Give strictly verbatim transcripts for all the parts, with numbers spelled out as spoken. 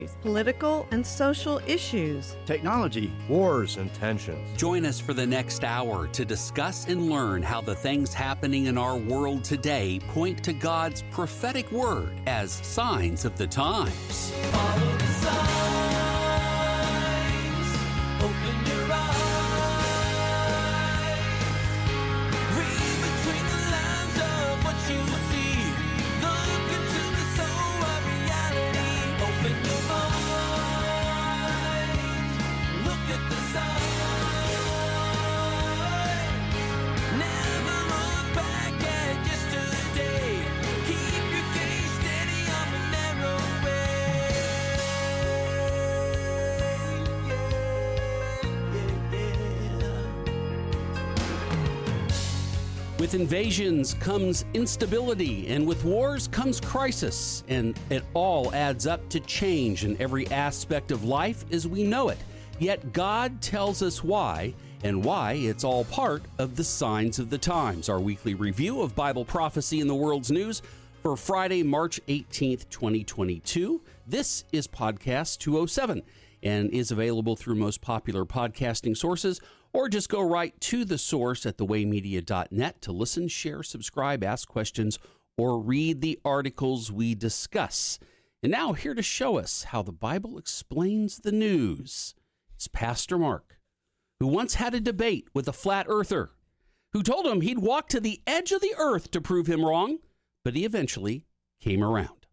political and social issues, technology, wars, and tensions. Join us for the next hour to discuss and learn how the things happening in our world today point to God's prophetic word as signs of the times. Follow the signs, open your eyes, read between the lines of what you see, look into the soul of reality, open your mind, look at the sign, never look back at yesterday, keep your gaze steady on the narrow With invasions comes instability, and with wars comes crisis, and it all adds up to change in every aspect of life as we know it. Yet God tells us why, and why it's all part of the signs of the times. Our weekly review of Bible prophecy in the world's news for Friday, March eighteenth, twenty twenty-two. This is Podcast two oh seven and is available through most popular podcasting sources, or just go right to the source at the way media dot net to listen, share, subscribe, ask questions, or read the articles we discuss. And now, here to show us how the Bible explains the news is Pastor Mark, who once had a debate with a flat earther who told him he'd walk to the edge of the earth to prove him wrong, but he eventually came around.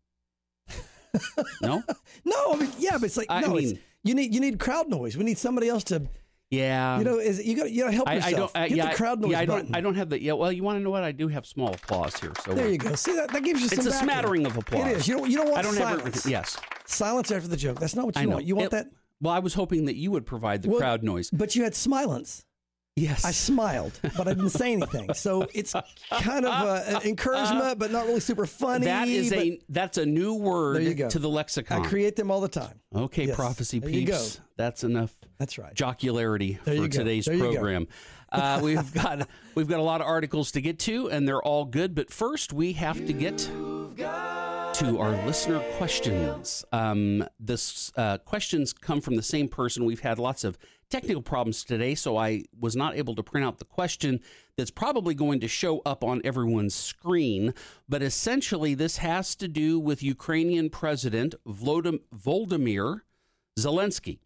No? No, I mean, yeah, but it's like, I no, mean, it's, you need you need crowd noise. We need somebody else to, yeah. you know, is you got you got to help I, yourself. I don't, I, Hit yeah, the crowd noise yeah, I don't, button. I don't have the, yeah, well, you want to know what? I do have small applause here. So There you go. See, that, that gives you some It's a backing. smattering of applause. It is. You don't, you don't want I don't silence. have everything. Yes. Silence after the joke. That's not what you I know. want. You want It- that. Well, I was hoping that you would provide the Well, crowd noise. But you had smilance. Yes. I smiled, but I didn't say anything. So it's kind of uh, an encouragement, but not really super funny. That is but a that's a new word There you go. to the lexicon. I create them all the time. Okay, Yes. prophecy There you peeps. go. That's enough. That's right. Jocularity There you for go. today's There you go. program. Uh, we've got we've got a lot of articles to get to, and they're all good. But first, we have to get to our listener questions. Um, this uh, questions come from the same person. We've had lots of technical problems today, so I was not able to print out the question that's probably going to show up on everyone's screen. But essentially, this has to do with Ukrainian President Volodym- Volodymyr Zelensky.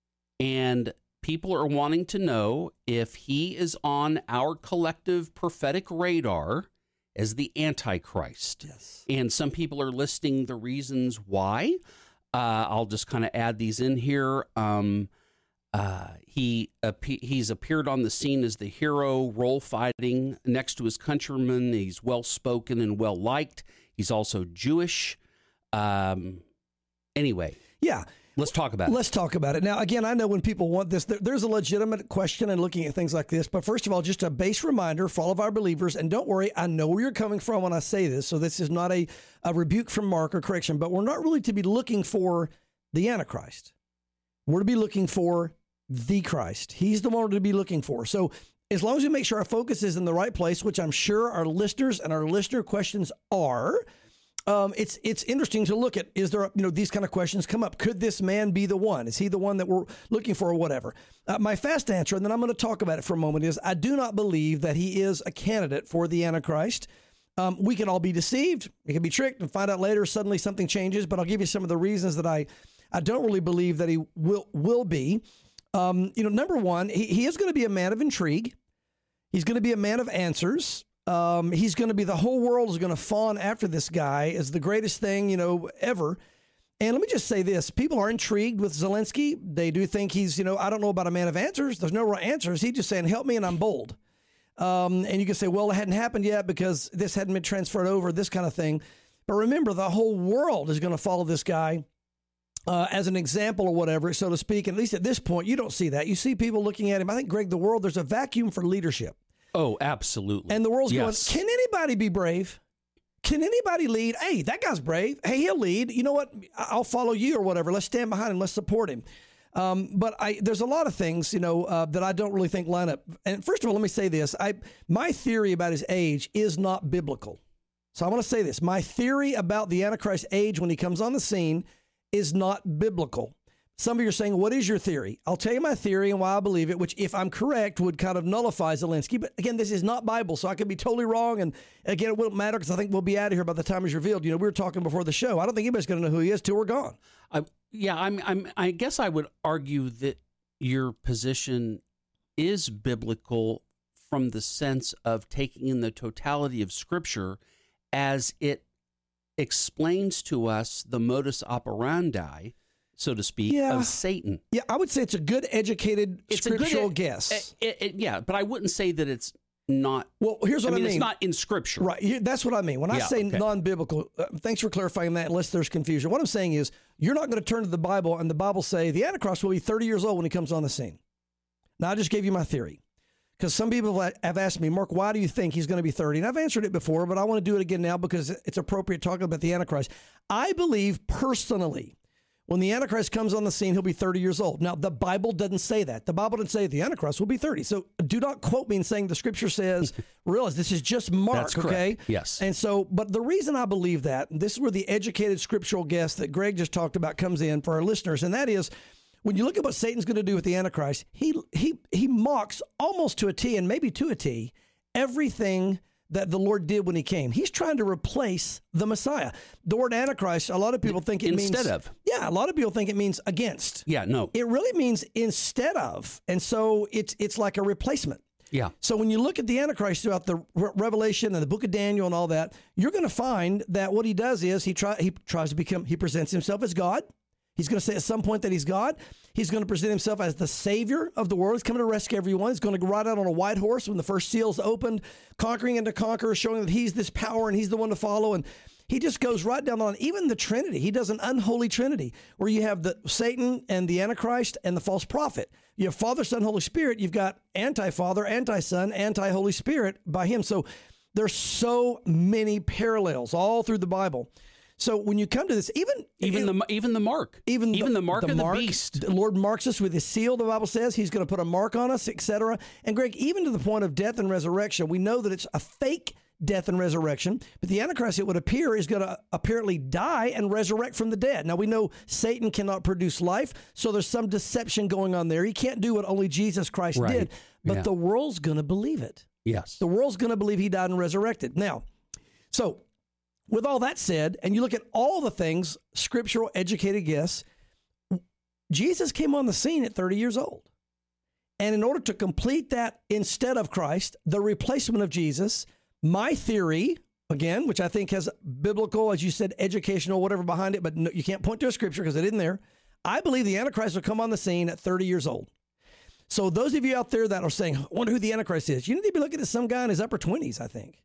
And people are wanting to know if he is on our collective prophetic radar as the Antichrist. Yes. And some people are listing the reasons why. Uh, I'll just kind of add these in here. Um, uh, he appe- he's appeared on the scene as the hero, role fighting next to his countrymen. He's well spoken and well liked. He's also Jewish. Um, anyway, Yeah. let's talk about it. Let's talk about it. Now, again, I know when people want this, there, there's a legitimate question in looking at things like this. But first of all, just a base reminder for all of our believers, and don't worry, I know where you're coming from when I say this. So this is not a, a rebuke from Mark or correction, but we're not really to be looking for the Antichrist. We're to be looking for the Christ. He's the one we're to be looking for. So as long as we make sure our focus is in the right place, which I'm sure our listeners and our listener questions are, Um, it's it's interesting to look at, is there, you know, these kind of questions come up. Could this man be the one? Is he the one that we're looking for or whatever? Uh, my fast answer, and then I'm going to talk about it for a moment, is I do not believe that he is a candidate for the Antichrist. Um, we can all be deceived. We can be tricked and find out later suddenly something changes, but I'll give you some of the reasons that I, I don't really believe that he will, will be. Um, you know, number one, he, he is going to be a man of intrigue. He's going to be a man of answers. Um, he's going to be, the whole world is going to fawn after this guy as the greatest thing, you know, ever. And let me just say this. People are intrigued with Zelensky. They do think he's, you know, I don't know about a man of answers. There's no real answers. He's just saying, help me and I'm bold. Um, and you can say, well, it hadn't happened yet because this hadn't been transferred over, this kind of thing. But remember, the whole world is going to follow this guy uh, as an example or whatever, so to speak. And at least at this point, you don't see that. You see people looking at him. I think, Greg, the world, there's a vacuum for leadership. Oh, absolutely. And the world's Yes. going, can anybody be brave? Can anybody lead? Hey, that guy's brave. Hey, he'll lead. You know what? I'll follow you or whatever. Let's stand behind him. Let's support him. Um, but I, there's a lot of things, you know, uh, that I don't really think line up. And first of all, let me say this. I, my theory about his age is not biblical. So I want to say this. My theory about the Antichrist age when he comes on the scene is not biblical. Some of you are saying, what is your theory? I'll tell you my theory and why I believe it, which, if I'm correct, would kind of nullify Zelensky. But again, this is not Bible, so I could be totally wrong. And again, it won't matter because I think we'll be out of here by the time it's revealed. You know, we were talking before the show. I don't think anybody's going to know who he is till we're gone. I, yeah, I'm, I'm, I guess I would argue that your position is biblical from the sense of taking in the totality of Scripture as it explains to us the modus operandi, so to speak, Yeah. of Satan. Yeah, I would say it's a good, educated, It's a good- scriptural guess. It- it- yeah, but I wouldn't say that it's not. well, here's what I I mean, mean. it's not in Scripture. Right. You- That's what I mean. When I Yeah, say okay. non-biblical, uh, thanks for clarifying that, unless there's confusion. What I'm saying is you're not going to turn to the Bible and the Bible say the Antichrist will be thirty years old when he comes on the scene. Now, I just gave you my theory. Because some people have asked me, Mark, why do you think he's going to be thirty? And I've answered it before, but I want to do it again now because it's appropriate talking about the Antichrist. I believe personally, when the Antichrist comes on the scene, he'll be thirty years old. Now, the Bible doesn't say that. The Bible didn't say the Antichrist will be thirty. So do not quote me in saying the Scripture says, realize this is just Mark, That's correct. okay? Yes. And so, but the reason I believe that, and this is where the educated scriptural guess that Greg just talked about comes in for our listeners, and that is, when you look at what Satan's going to do with the Antichrist, he he he mocks almost to a T, and maybe to a T, everything that the Lord did when he came. He's trying to replace the Messiah. The word Antichrist, a lot of people think it means... Instead of. Yeah, a lot of people think it means against. Yeah, no. It really means instead of. And so it's it's like a replacement. Yeah. So when you look at the Antichrist throughout the Re- Revelation and the book of Daniel and all that, you're going to find that what he does is he try he tries to become, he presents himself as God. He's going to say at some point that he's God. He's going to present himself as the Savior of the world. He's coming to rescue everyone. He's going to ride out on a white horse when the first seal's opened, conquering and to conquer, showing that he's this power and he's the one to follow. And he just goes right down the line. Even the Trinity, he does an unholy Trinity where you have the Satan and the Antichrist and the false prophet. You have Father, Son, Holy Spirit. You've got anti-Father, anti-Son, anti-Holy Spirit by him. So there's so many parallels all through the Bible. So when you come to this, even Even it- the even the mark, even even the, mark of the mark, beast. The Lord marks us with his seal, the Bible says. He's going to put a mark on us, et cetera. And Greg, even to the point of death and resurrection, we know that it's a fake death and resurrection, but the Antichrist, it would appear, is going to apparently die and resurrect from the dead. Now, we know Satan cannot produce life, so there's some deception going on there. He can't do what only Jesus Christ Right. did, but Yeah. the world's going to believe it. Yes. The world's going to believe he died and resurrected. Now, so with all that said, and you look at all the things, scriptural, educated guess, Jesus came on the scene at thirty years old. And in order to complete that instead of Christ, the replacement of Jesus, my theory, again, which I think has biblical, as you said, educational, whatever behind it, but no, you can't point to a scripture because it isn't there. I believe the Antichrist will come on the scene at thirty years old. So those of you out there that are saying, I wonder who the Antichrist is, you need to be looking at some guy in his upper twenties, I think.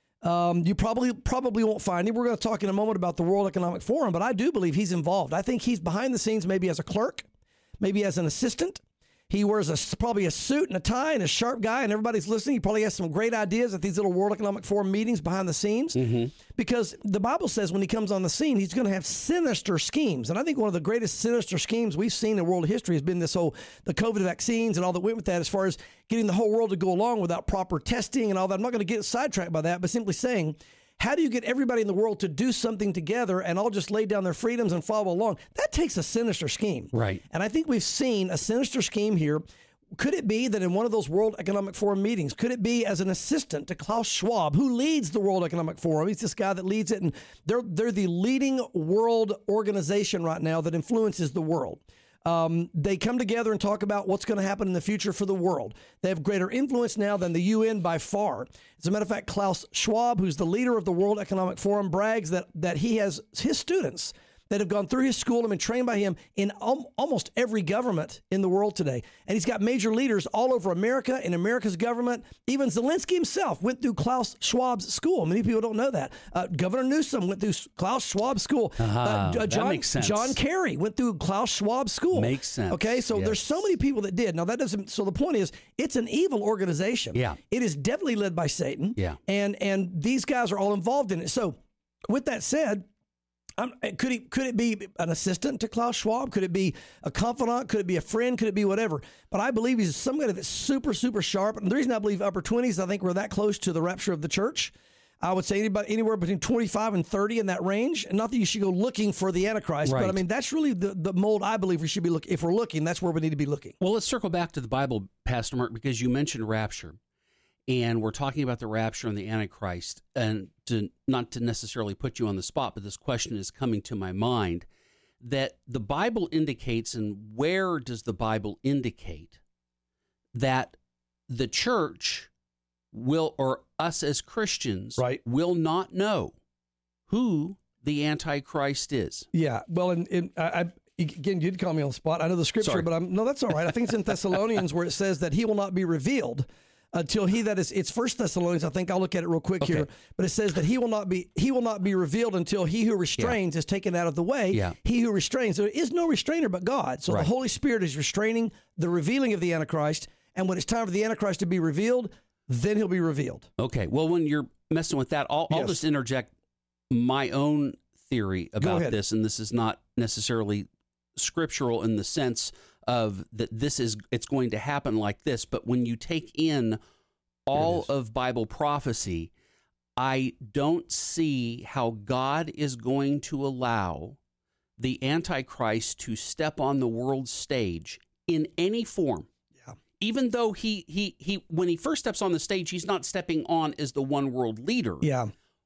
Um, you probably probably won't find him. We're going to talk in a moment about the World Economic Forum, but I do believe he's involved. I think he's behind the scenes, maybe as a clerk, maybe as an assistant. He wears a, probably a suit and a tie and a sharp guy, and everybody's listening. He probably has some great ideas at these little World Economic Forum meetings behind the scenes. Mm-hmm. Because the Bible says when he comes on the scene, he's going to have sinister schemes. And I think one of the greatest sinister schemes we've seen in world history has been this whole, the COVID vaccines and all that went with that, as far as getting the whole world to go along without proper testing and all that. I'm not going to get sidetracked by that, but simply saying, how do you get everybody in the world to do something together and all just lay down their freedoms and follow along? That takes a sinister scheme. Right. And I think we've seen a sinister scheme here. Could it be that in one of those World Economic Forum meetings, could it be as an assistant to Klaus Schwab, who leads the World Economic Forum? He's this guy that leads it, and they're they're the leading world organization right now that influences the world. Um, they come together and talk about what's going to happen in the future for the world. They have greater influence now than the U N by far. As a matter of fact, Klaus Schwab, who's the leader of the World Economic Forum, brags that that he has his students that have gone through his school and been trained by him in al- almost every government in the world today. And he's got major leaders all over America, in America's government. Even Zelensky himself went through Klaus Schwab's school. Many people don't know that. Uh, Governor Newsom went through Klaus Schwab's school. Uh-huh. uh, John, That makes sense. John Kerry went through Klaus Schwab's school. Makes sense. Okay, so Yes. there's so many people that did. Now, that doesn't, so the point is, it's an evil organization. Yeah. It is definitely led by Satan. Yeah. And, and these guys are all involved in it. So with that said, Um, could he? Could it be an assistant to Klaus Schwab? Could it be a confidant? Could it be a friend? Could it be whatever? But I believe he's some guy that's super, super sharp. And the reason I believe upper twenties, I think we're that close to the rapture of the church. I would say anybody anywhere between twenty-five and thirty in that range. And not that you should go looking for the Antichrist, Right. but I mean, that's really the, the mold I believe we should be looking. If we're looking, that's where we need to be looking. Well, let's circle back to the Bible, Pastor Mark, because you mentioned rapture. And we're talking about the rapture and the Antichrist. And to not to necessarily put you on the spot, but this question is coming to my mind, that the Bible indicates, and where does the Bible indicate that the church will, or us as Christians, Right. will not know who the Antichrist is? Yeah. Well, and, and I, I again, you did call me on the spot. I know the scripture, Sorry. but I'm no, that's all right. I think it's in Thessalonians where it says that he will not be revealed until he that is. It's First Thessalonians. I think I'll look at it real quick Okay. here, but it says that he will not be he will not be revealed until he who restrains is taken out of the way. Yeah. He who restrains. There is no restrainer but God. So Right. the Holy Spirit is restraining the revealing of the Antichrist, and when it's time for the Antichrist to be revealed, then he'll be revealed. Okay. Well, when you're messing with that, I'll, I'll Yes. just interject my own theory about ahead. this, and this is not necessarily scriptural in the sense of that this is it's going to happen like this, but when you take in all of Bible prophecy, I don't see how God is going to allow the Antichrist to step on the world stage in any form. Yeah. Even though he he he when he first steps on the stage, he's not stepping on as the one world leader. Yeah.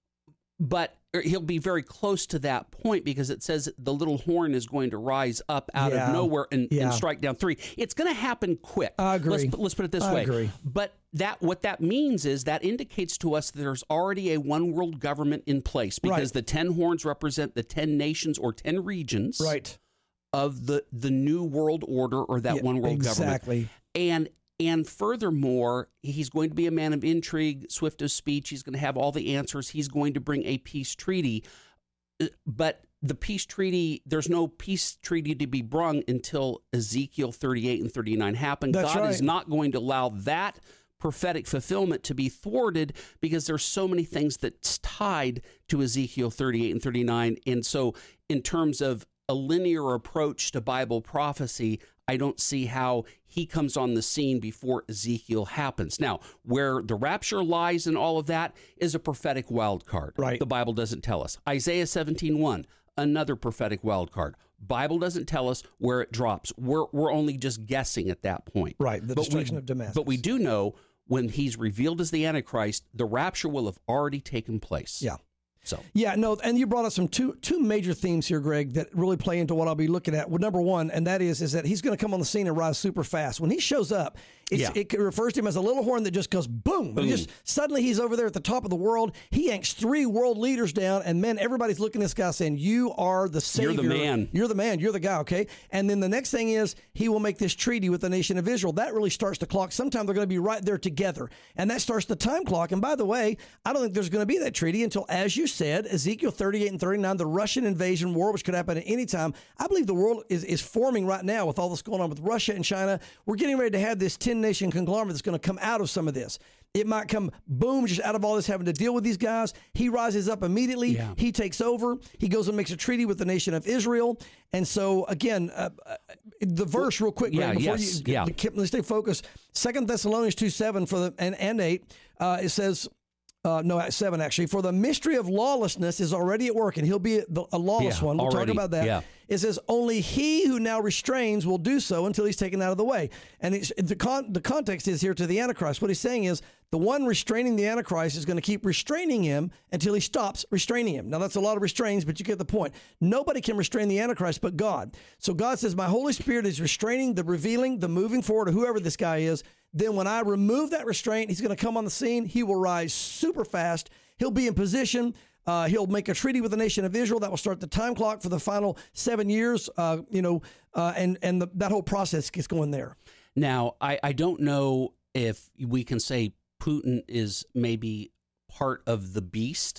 But he'll be very close to that point because it says the little horn is going to rise up out Yeah. of nowhere and, Yeah. and strike down three. It's going to happen quick. I agree. Let's, let's put it this I way. agree. But that what that means is that indicates to us that there's already a one world government in place because Right. the ten horns represent the ten nations or ten regions Right. of the, the new world order or that Yeah, one world government. exactly. And and furthermore, he's going to be a man of intrigue, swift of speech. He's going to have all the answers. He's going to bring a peace treaty. Uh, But the peace treaty, there's no peace treaty to be brung until Ezekiel thirty-eight and thirty-nine happen. That's God is right. not going to allow that prophetic fulfillment to be thwarted because there's so many things that's tied to Ezekiel thirty-eight and thirty-nine. And so in terms of a linear approach to Bible prophecy, I don't see how he comes on the scene before Ezekiel happens. Now, where the rapture lies in all of that is a prophetic wild card. Right. The Bible doesn't tell us. Isaiah seventeen one, another prophetic wild card. Bible doesn't tell us where it drops. We're we're only just guessing at that point. Right. The But destruction we, of Damascus. But we do know when he's revealed as the Antichrist, the rapture will have already taken place. Yeah. So Yeah, no, and you brought up some two two major themes here, Greg, that really play into what I'll be looking at. Well, number one, and that is is that he's going to come on the scene and rise super fast. When he shows up, it's, Yeah. it refers to him as a little horn that just goes boom. And just suddenly he's over there at the top of the world. He yanks three world leaders down, and man, everybody's looking at this guy saying, "You are the savior. You're the man. You're the man. You're the guy." Okay, and then the next thing is he will make this treaty with the nation of Israel. That really starts the clock. Sometime they're going to be right there together, and that starts the time clock. And by the way, I don't think there's going to be that treaty until, as you said, Ezekiel thirty-eight and thirty-nine, the Russian invasion war, which could happen at any time. I believe the world is, is forming right now with all this going on with Russia and China. We're getting ready to have this ten-nation conglomerate that's going to come out of some of this. It might come, boom, just out of all this having to deal with these guys. He rises up immediately. Yeah. He takes over. He goes and makes a treaty with the nation of Israel. And so, again, uh, uh, the verse real quick, yeah, Greg, before yes, you yeah. let's stay focused. Second Thessalonians two seven for the and, and eight, uh, it says, Uh, no, at seven actually. For the mystery of lawlessness is already at work, and he'll be the, a lawless Yeah, one. We'll already, talk about that. yeah. It says, only he who now restrains will do so until he's taken out of the way. And it's, the con, the context is here to the Antichrist. What he's saying is the one restraining the Antichrist is going to keep restraining him until he stops restraining him. Now, that's a lot of restraints, but you get the point. Nobody can restrain the Antichrist but God. So God says, my Holy Spirit is restraining the revealing, the moving forward of whoever this guy is. Then when I remove that restraint, he's going to come on the scene. He will rise super fast. He'll be in position. Uh, he'll make a treaty with the nation of Israel that will start the time clock for the final seven years. Uh, you know, uh, and and the, that whole process gets going there. Now, I, I don't know if we can say Putin is maybe part of the beast.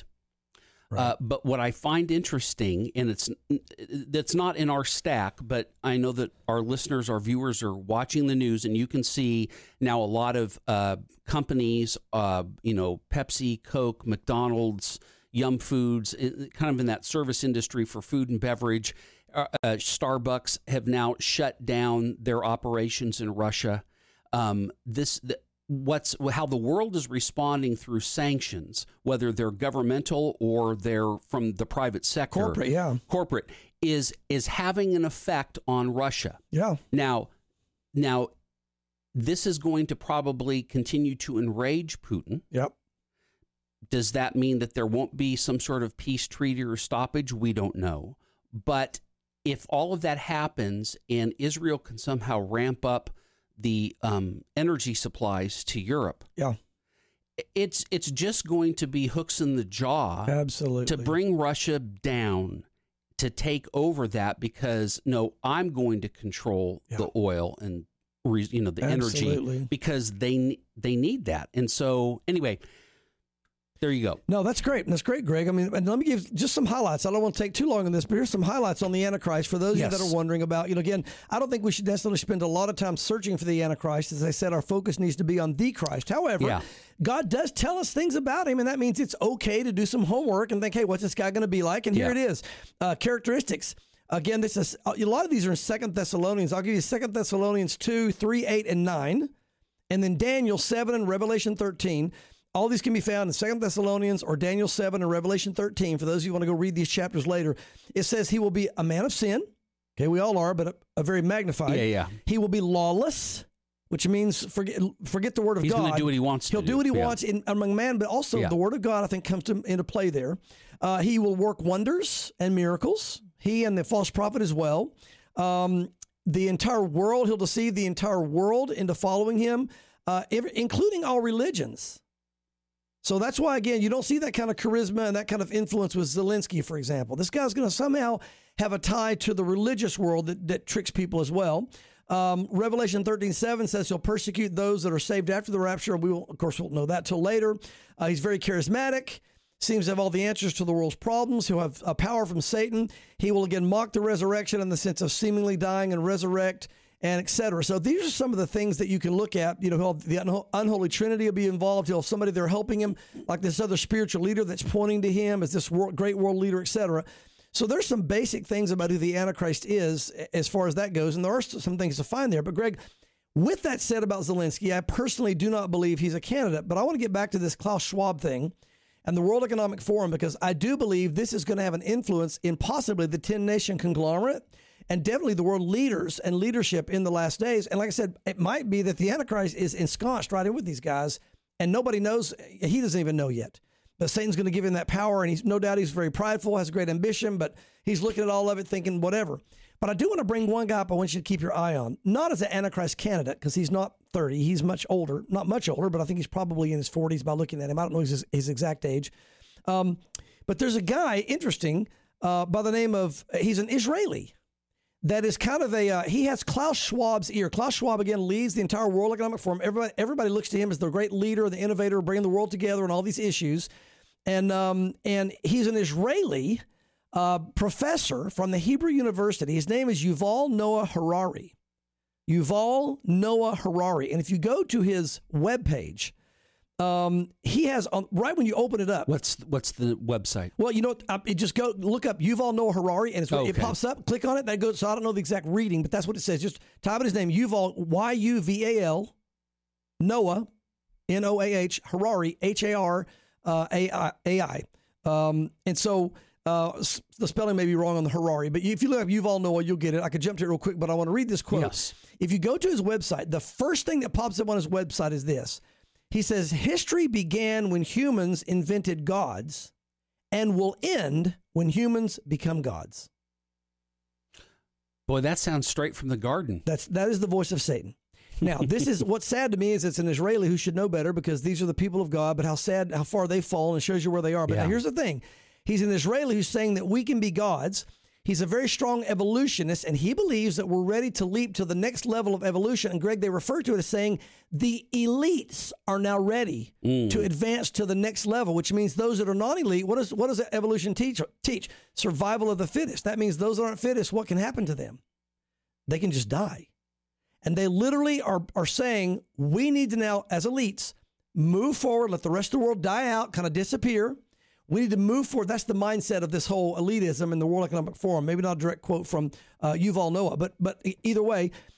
Uh, but what I find interesting, and it's that's not in our stack, but I know that our listeners, our viewers are watching the news, and you can see now a lot of uh, companies, uh, you know, Pepsi, Coke, McDonald's, Yum Foods, it- kind of in that service industry for food and beverage. Uh, uh, Starbucks have now shut down their operations in Russia. Um, this, the, what's how the world is responding through sanctions, whether they're governmental or they're from the private sector, Corporate, yeah. corporate is is having an effect on Russia. Yeah. Now, now, this is going to probably continue to enrage Putin. Yep. Does that mean that there won't be some sort of peace treaty or stoppage? We don't know. But if all of that happens and Israel can somehow ramp up the um, energy supplies to Europe, Yeah. it's it's just going to be hooks in the jaw Absolutely. to bring Russia down, to take over that, because no, I'm going to control Yeah. the oil and re- you know the Absolutely. energy, because they they need that. And so anyway, there you go. No, that's great. That's great, Greg. I mean, and let me give just some highlights. I don't want to take too long on this, but here's some highlights on the Antichrist for those Yes. of you that are wondering about. You know, again, I don't think we should necessarily spend a lot of time searching for the Antichrist. As I said, our focus needs to be on the Christ. However, Yeah. God does tell us things about him, and that means it's okay to do some homework and think, hey, what's this guy going to be like? And here Yeah. it is. Uh, characteristics. Again, this is a lot of these are in Second Thessalonians. I'll give you Second Thessalonians two, three, eight, and nine, and then Daniel seven and Revelation thirteen. All these can be found in Second Thessalonians or Daniel seven and Revelation thirteen. For those of you who want to go read these chapters later, it says he will be a man of sin. Okay, we all are, but a, a very magnified. Yeah, yeah. He will be lawless, which means forget forget the word of He's God. going to do what he wants to He'll do what he Yeah. wants in, among man, but also Yeah. the word of God, I think, comes to, into play there. Uh, he will work wonders and miracles. He and the false prophet as well. Um, the entire world, he'll deceive the entire world into following him, uh, every, including all religions. So that's why, again, you don't see that kind of charisma and that kind of influence with Zelensky, for example. This guy's going to somehow have a tie to the religious world that, that tricks people as well. Um, Revelation thirteen seven says he'll persecute those that are saved after the rapture. We will, of course, won't know that till later. Uh, he's very charismatic. Seems to have all the answers to the world's problems. He'll have a power from Satan. He will again mock the resurrection in the sense of seemingly dying and resurrect, and et cetera. So these are some of the things that you can look at. You know, he'll, the unho- unholy trinity will be involved. He'll have somebody there helping him, like this other spiritual leader that's pointing to him as this world, great world leader, et cetera. So there's some basic things about who the Antichrist is as far as that goes, and there are some things to find there. But Greg, with that said about Zelensky, I personally do not believe he's a candidate. But I want to get back to this Klaus Schwab thing and the World Economic Forum, because I do believe this is going to have an influence in possibly the ten-nation conglomerate and definitely the world leaders and leadership in the last days. And like I said, it might be that the Antichrist is ensconced right in with these guys, and nobody knows. He doesn't even know yet. But Satan's going to give him that power, and he's no doubt he's very prideful, has great ambition, but he's looking at all of it thinking whatever. But I do want to bring one guy up I want you to keep your eye on, not as an Antichrist candidate, because he's not thirty. He's much older, not much older, but I think he's probably in his forties by looking at him. I don't know his, his exact age. Um, but there's a guy, interesting, uh, by the name of, he's an Israeli. That is kind of a, uh, he has Klaus Schwab's ear. Klaus Schwab, again, leads the entire World Economic Forum. Everybody, everybody looks to him as the great leader, the innovator, bringing the world together on all these issues. And um, and he's an Israeli uh, professor from the Hebrew University. His name is Yuval Noah Harari. Yuval Noah Harari. And if you go to his webpage, um, he has, on, right when you open it up, What's what's the website? well, you know, uh, it just go look up Yuval Noah Harari, and it's, Okay. it pops up. Click on it. That goes. So I don't know the exact reading, but that's what it says. Just type in his name, Yuval, Y U V A L, Noah, N O A H, Harari, H A R A I. Um, and so uh, s- the spelling may be wrong on the Harari, but if you look up Yuval Noah, you'll get it. I could jump to it real quick, but I want to read this quote. Yes. If you go to his website, the first thing that pops up on his website is this. He says, history began when humans invented gods and will end when humans become gods. Boy, that sounds straight from the garden. That's, that is the voice of Satan. Now, this is what's sad to me is it's an Israeli who should know better because these are the people of God, but how sad, how far they've fallen, and shows you where they are. But Yeah. now here's the thing. He's an Israeli who's saying that we can be gods. He's a very strong evolutionist, and he believes that we're ready to leap to the next level of evolution. And Greg, they refer to it as saying the elites are now ready to advance to the next level, which means those that are non-elite, what does, what does evolution teach? Teach survival of the fittest. That means those that aren't fittest, what can happen to them? They can just die. And they literally are, are saying, we need to now, as elites, move forward, let the rest of the world die out, kind of disappear. We need to move forward. That's the mindset of this whole elitism in the World Economic Forum. Maybe not a direct quote from uh, Yuval Noah, but but either way.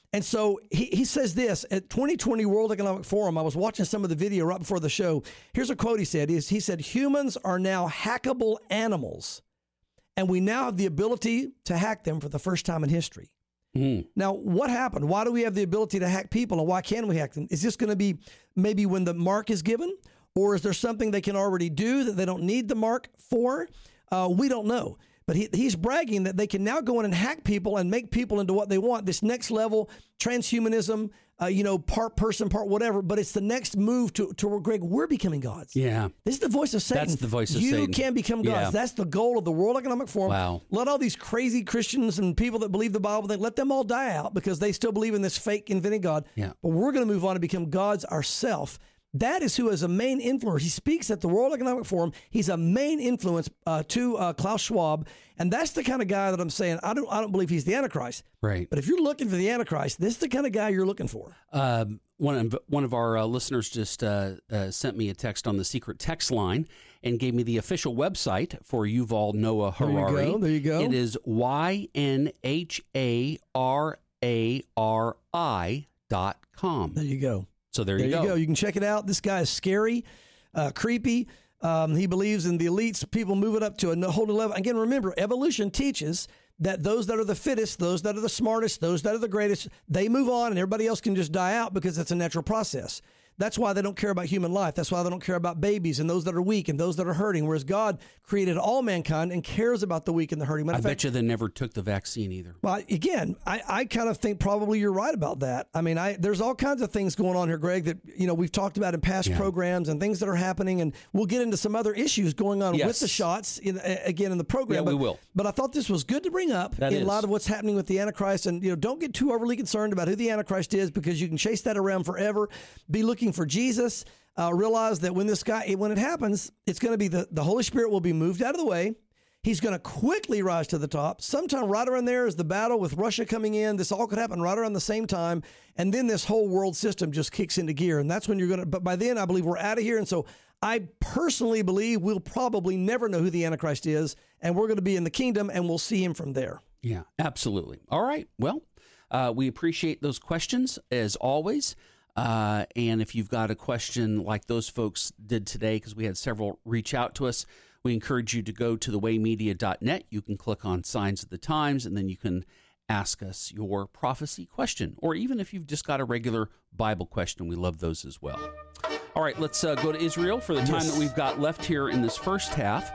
And so he, he says this at twenty twenty World Economic Forum. I was watching some of the video right before the show. Here's a quote he said. He, he said, humans are now hackable animals, and we now have the ability to hack them for the first time in history. Mm. Now, what happened? Why do we have the ability to hack people, and why can we hack them? Is this going to be maybe when the mark is given, or is there something they can already do that they don't need the mark for? Uh, we don't know. But he, he's bragging that they can now go in and hack people and make people into what they want. This next level, transhumanism, uh, you know, part person, part whatever. But it's the next move to, to where, Greg, we're becoming gods. Yeah. This is the voice of Satan. That's the voice of you Satan. You can become gods. Yeah. That's the goal of the World Economic Forum. Wow. Let all these crazy Christians and people that believe the Bible, they let them all die out because they still believe in this fake invented God. Yeah. But we're going to move on and become gods ourselves. That is who is a main influence. He speaks at the World Economic Forum. He's a main influence uh, to uh, Klaus Schwab, and that's the kind of guy that I'm saying. I don't. I don't believe he's the Antichrist. Right. But if you're looking for the Antichrist, this is the kind of guy you're looking for. Um, one of one of our uh, listeners just uh, uh, sent me a text on the secret text line and gave me the official website for Yuval Noah Harari. There you go. There you go. It is Y N H A R A R I dot com. There you go. So there, there you, you go. go. You can check it out. This guy is scary, uh, creepy. Um, he believes in the elites, people moving up to a whole new level. Again, remember, evolution teaches that those that are the fittest, those that are the smartest, those that are the greatest, they move on and everybody else can just die out because it's a natural process. That's why they don't care about human life. That's why they don't care about babies and those that are weak and those that are hurting, whereas God created all mankind and cares about the weak and the hurting. Matter I of bet fact, you they never took the vaccine either. Well, again, I, I kind of think probably you're right about that. I mean, I there's all kinds of things going on here, Greg, that you know we've talked about in past Yeah. programs and things that are happening, and we'll get into some other issues going on Yes. with the shots in, again in the program. Yeah, but, we will. But I thought this was good to bring up That in is. light of what's happening with the Antichrist, and you know, don't get too overly concerned about who the Antichrist is because you can chase that around forever. Be looking for Jesus. Uh, realize that when this guy, when it happens, it's going to be the, the Holy Spirit will be moved out of the way. He's going to quickly rise to the top. Sometime right around there is the battle with Russia coming in. This all could happen right around the same time. And then this whole world system just kicks into gear. And that's when you're going to, but by then I believe we're out of here. And so I personally believe we'll probably never know who the Antichrist is. And we're going to be in the kingdom and we'll see him from there. Yeah, absolutely. All right. Well, uh, we appreciate those questions as always. Uh, and if you've got a question like those folks did today, because we had several reach out to us, we encourage you to go to the way media dot net. You can click on Signs of the Times, and then you can ask us your prophecy question. Or even if you've just got a regular Bible question, we love those as well. All right, let's uh, go to Israel for the time Yes. that we've got left here in this first half.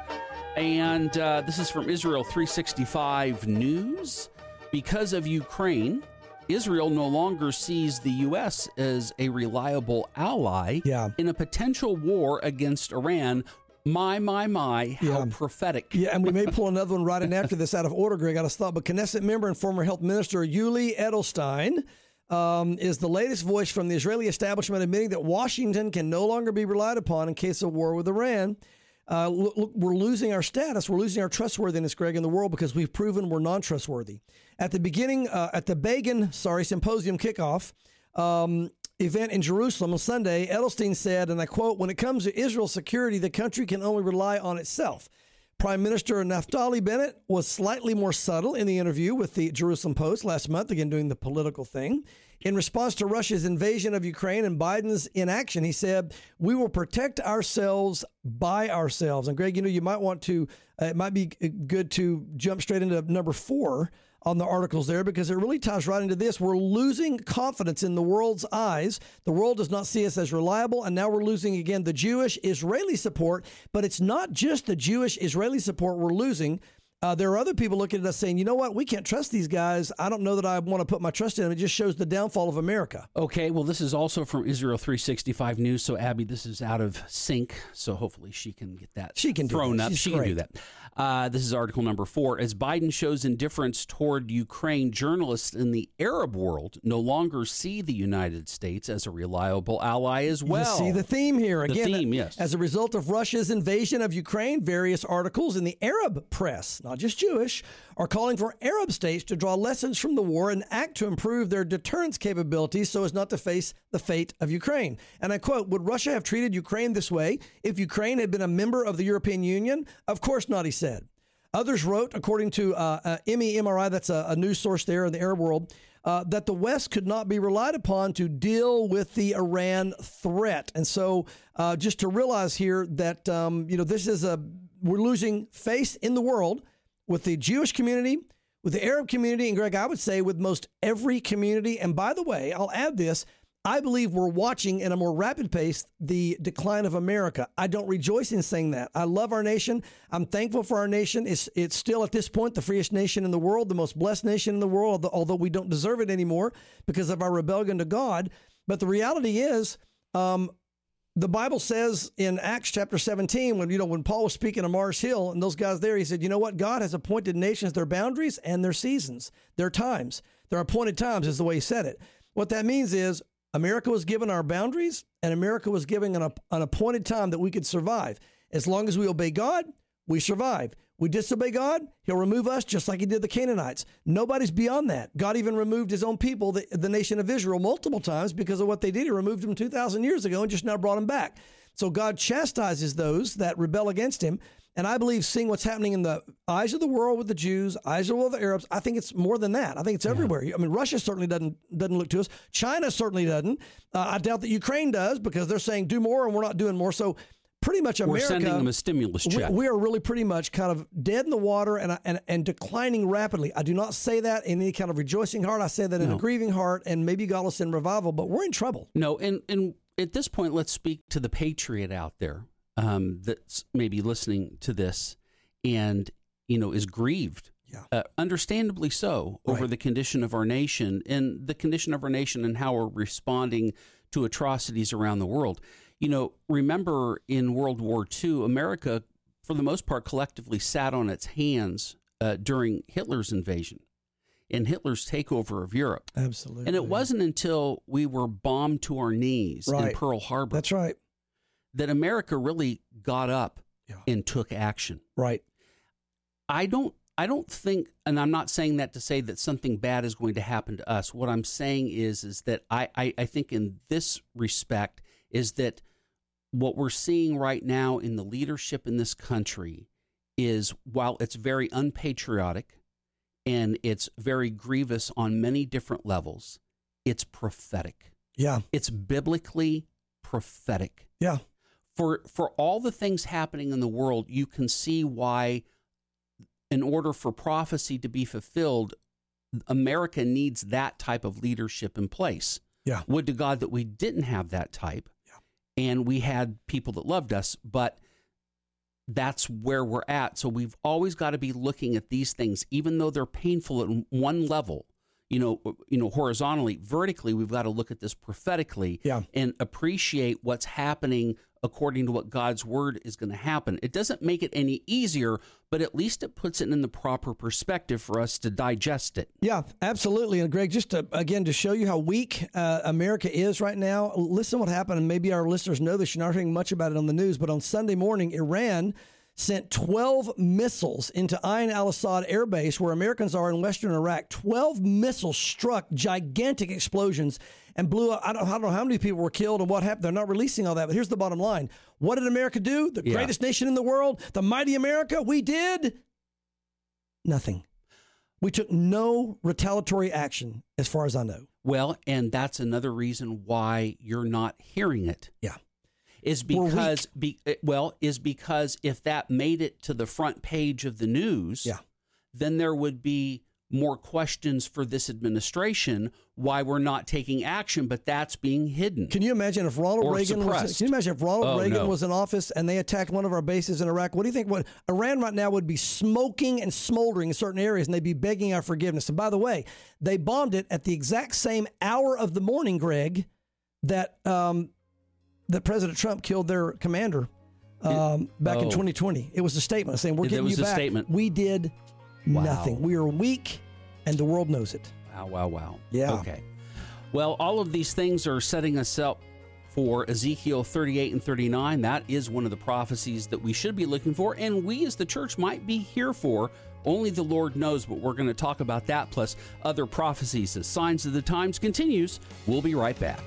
And uh, this is from Israel three sixty-five News. Because of Ukraine, Israel no longer sees the U S as a reliable ally Yeah. in a potential war against Iran. My, my, my, how Yeah. prophetic. Yeah, and we may pull another one right in after this out of order, Greg. I just thought, but Knesset member and former health minister Yuli Edelstein um, is the latest voice from the Israeli establishment admitting that Washington can no longer be relied upon in case of war with Iran. Uh, look, look, we're losing our status. We're losing our trustworthiness, Greg, in the world because we've proven we're non-trustworthy. At the beginning, uh, at the Begin, sorry, symposium kickoff um, event in Jerusalem on Sunday, Edelstein said, and I quote, "When it comes to Israel's security, the country can only rely on itself." Prime Minister Naftali Bennett was slightly more subtle in the interview with the Jerusalem Post last month, again doing the political thing. In response to Russia's invasion of Ukraine and Biden's inaction, he said, "We will protect ourselves by ourselves." And Greg, you know, you might want to, uh, it might be good to jump straight into number four on the articles there because it really ties right into this. We're losing confidence in the world's eyes. The world does not see us as reliable. And now we're losing, again, the Jewish-Israeli support. But it's not just the Jewish-Israeli support we're losing. Uh, there are other people looking at us saying, you know what, we can't trust these guys. I don't know that I want to put my trust in them. It just shows the downfall of America. Okay, well, this is also from Israel three sixty-five News. So, Abby, this is out of sync. So, hopefully, she can get that She can do thrown that. up. She's she great. can do that. Uh, this is article number four. As Biden shows indifference toward Ukraine, journalists in the Arab world no longer see the United States as a reliable ally as well. You see the theme here. The Again, theme, yes. As a result of Russia's invasion of Ukraine, various articles in the Arab press, not just Jewish, are calling for Arab states to draw lessons from the war and act to improve their deterrence capabilities so as not to face the fate of Ukraine. And I quote, "Would Russia have treated Ukraine this way if Ukraine had been a member of the European Union? Of course not," he said. Others wrote, according to uh, uh, M E M R I, that's a, a news source there in the Arab world, uh, that the West could not be relied upon to deal with the Iran threat. And so uh, just to realize here that, um, you know, this is a, we're losing face in the world with the Jewish community, with the Arab community, and Greg, I would say with most every community. And by the way, I'll add this. I believe we're watching at a more rapid pace the decline of America. I don't rejoice in saying that. I love our nation. I'm thankful for our nation. It's it's still at this point the freest nation in the world, the most blessed nation in the world, although we don't deserve it anymore because of our rebellion to God. But the reality is, um, the Bible says in Acts chapter seventeen, when you know when Paul was speaking on Mars Hill and those guys there, he said, you know what? God has appointed nations their boundaries and their seasons, their times. Their appointed times is the way he said it. What that means is, America was given our boundaries, and America was given an, an appointed time that we could survive. As long as we obey God, we survive. We disobey God, he'll remove us just like he did the Canaanites. Nobody's beyond that. God even removed his own people, the, the nation of Israel, multiple times because of what they did. He removed them two thousand years ago and just now brought them back. So God chastises those that rebel against him. And I believe seeing what's happening in the eyes of the world with the Jews, eyes of the world with the Arabs, I think it's more than that. I think it's everywhere. I mean, Russia certainly doesn't doesn't look to us. China certainly doesn't. Uh, I doubt that Ukraine does because they're saying do more and we're not doing more. So pretty much America. We're sending them a stimulus check. We, we are really pretty much kind of dead in the water and, and and declining rapidly. I do not say that in any kind of rejoicing heart. I say that in No. a grieving heart, and maybe God will send revival, but we're in trouble. No, and, and at this point, let's speak to the patriot out there um, that's maybe listening to this and, you know, is grieved, Yeah. uh, understandably so, over Right. the condition of our nation and the condition of our nation and how we're responding to atrocities around the world. You know, remember in World War Two, America, for the most part, collectively sat on its hands uh, during Hitler's invasion and Hitler's takeover of Europe. Absolutely. And it wasn't until we were bombed to our knees Right. in Pearl Harbor That's right. that America really got up Yeah. and took action. Right. I don't I don't think, and I'm not saying that to say that something bad is going to happen to us. What I'm saying is is that I, I, I think in this respect is that what we're seeing right now in the leadership in this country is, while it's very unpatriotic and it's very grievous on many different levels, it's prophetic. Yeah. It's biblically prophetic. Yeah. For for all the things happening in the world, you can see why, in order for prophecy to be fulfilled, America needs that type of leadership in place. Yeah. Would to God that we didn't have that type, yeah. and we had people that loved us, but that's where we're at. So we've always got to be looking at these things, even though they're painful at one level. You know, you know, horizontally, vertically, we've got to look at this prophetically Yeah. and appreciate what's happening according to what God's word is going to happen. It doesn't make it any easier, but at least it puts it in the proper perspective for us to digest it. Yeah, absolutely. And Greg, just to, again, to show you how weak uh, America is right now, listen what happened. And maybe our listeners know this. You're not hearing much about it on the news, but on Sunday morning, Iran sent twelve missiles into Ain al-Assad Air Base, where Americans are in western Iraq. twelve missiles struck, gigantic explosions, and blew up. I don't, I don't know how many people were killed and what happened. They're not releasing all that, but here's the bottom line. What did America do? The Yeah. greatest nation in the world, the mighty America, we did nothing. We took no retaliatory action, as far as I know. Well, and that's another reason why you're not hearing it. Yeah. Is We're because be, well, is because if that made it to the front page of the news, Yeah. then there would be more questions for this administration why we're not taking action, but that's being hidden. Can you imagine if Ronald Or Reagan was, suppressed. can you imagine if Ronald Oh, Reagan no. was in office and they attacked one of our bases in Iraq? What do you think? What Iran right now would be smoking and smoldering in certain areas, and they'd be begging our forgiveness. And by the way, they bombed it at the exact same hour of the morning, Greg, that um, that President Trump killed their commander um, back in oh. twenty twenty. It was a statement saying, "We're It getting was you a back." statement. We did Wow. nothing. We are weak, and the world knows it. Wow, wow, wow. Yeah. Okay. Well, all of these things are setting us up for Ezekiel thirty-eight and thirty-nine. That is one of the prophecies that we should be looking for, and we as the church might be here for. Only the Lord knows, but we're going to talk about that plus other prophecies as Signs of the Times continues. We'll be right back.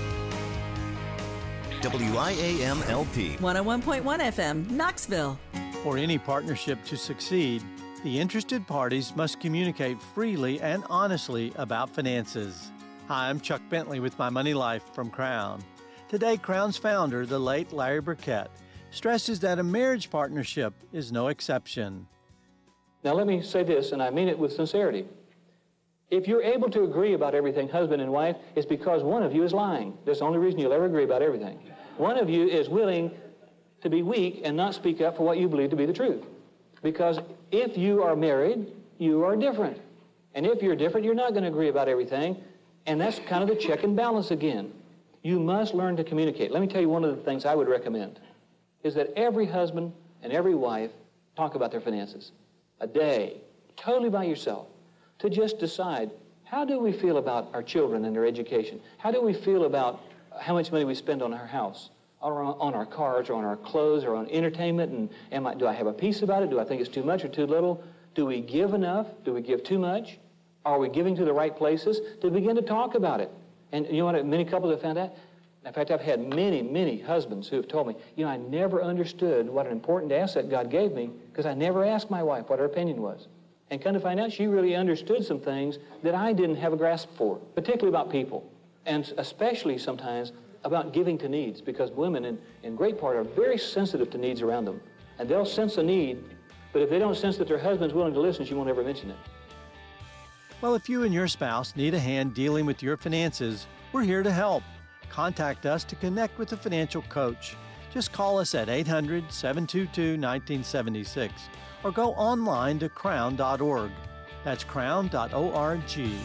W I A M L P one oh one point one F M, Knoxville. For any partnership to succeed, the interested parties must communicate freely and honestly about finances. Hi, I'm Chuck Bentley with My Money Life from Crown. Today, Crown's founder, the late Larry Burkett, stresses that a marriage partnership is no exception. Now let me say this, and I mean it with sincerity. If you're able to agree about everything, husband and wife, it's because one of you is lying. That's the only reason you'll ever agree about everything. One of you is willing to be weak and not speak up for what you believe to be the truth. Because if you are married, you are different. And if you're different, you're not going to agree about everything. And that's kind of the check and balance again. You must learn to communicate. Let me tell you one of the things I would recommend is that every husband and every wife talk about their finances. A day, totally by yourself, to just decide, how do we feel about our children and their education? How do we feel about how much money we spend on our house, or on our cars, or on our clothes, or on entertainment? And am I, do I have a peace about it? Do I think it's too much or too little? Do we give enough? Do we give too much? Are we giving to the right places? To begin to talk about it. And you know what many couples have found out? In fact, I've had many, many husbands who have told me, you know, I never understood what an important asset God gave me because I never asked my wife what her opinion was. And come to find out, she really understood some things that I didn't have a grasp for, particularly about people, and especially sometimes about giving to needs, because women, in, in great part, are very sensitive to needs around them. And they'll sense a need, but if they don't sense that their husband's willing to listen, she won't ever mention it. Well, if you and your spouse need a hand dealing with your finances, we're here to help. Contact us to connect with a financial coach. Just call us at eight hundred, seven two two, one nine seven six or go online to crown dot org. That's crown dot org.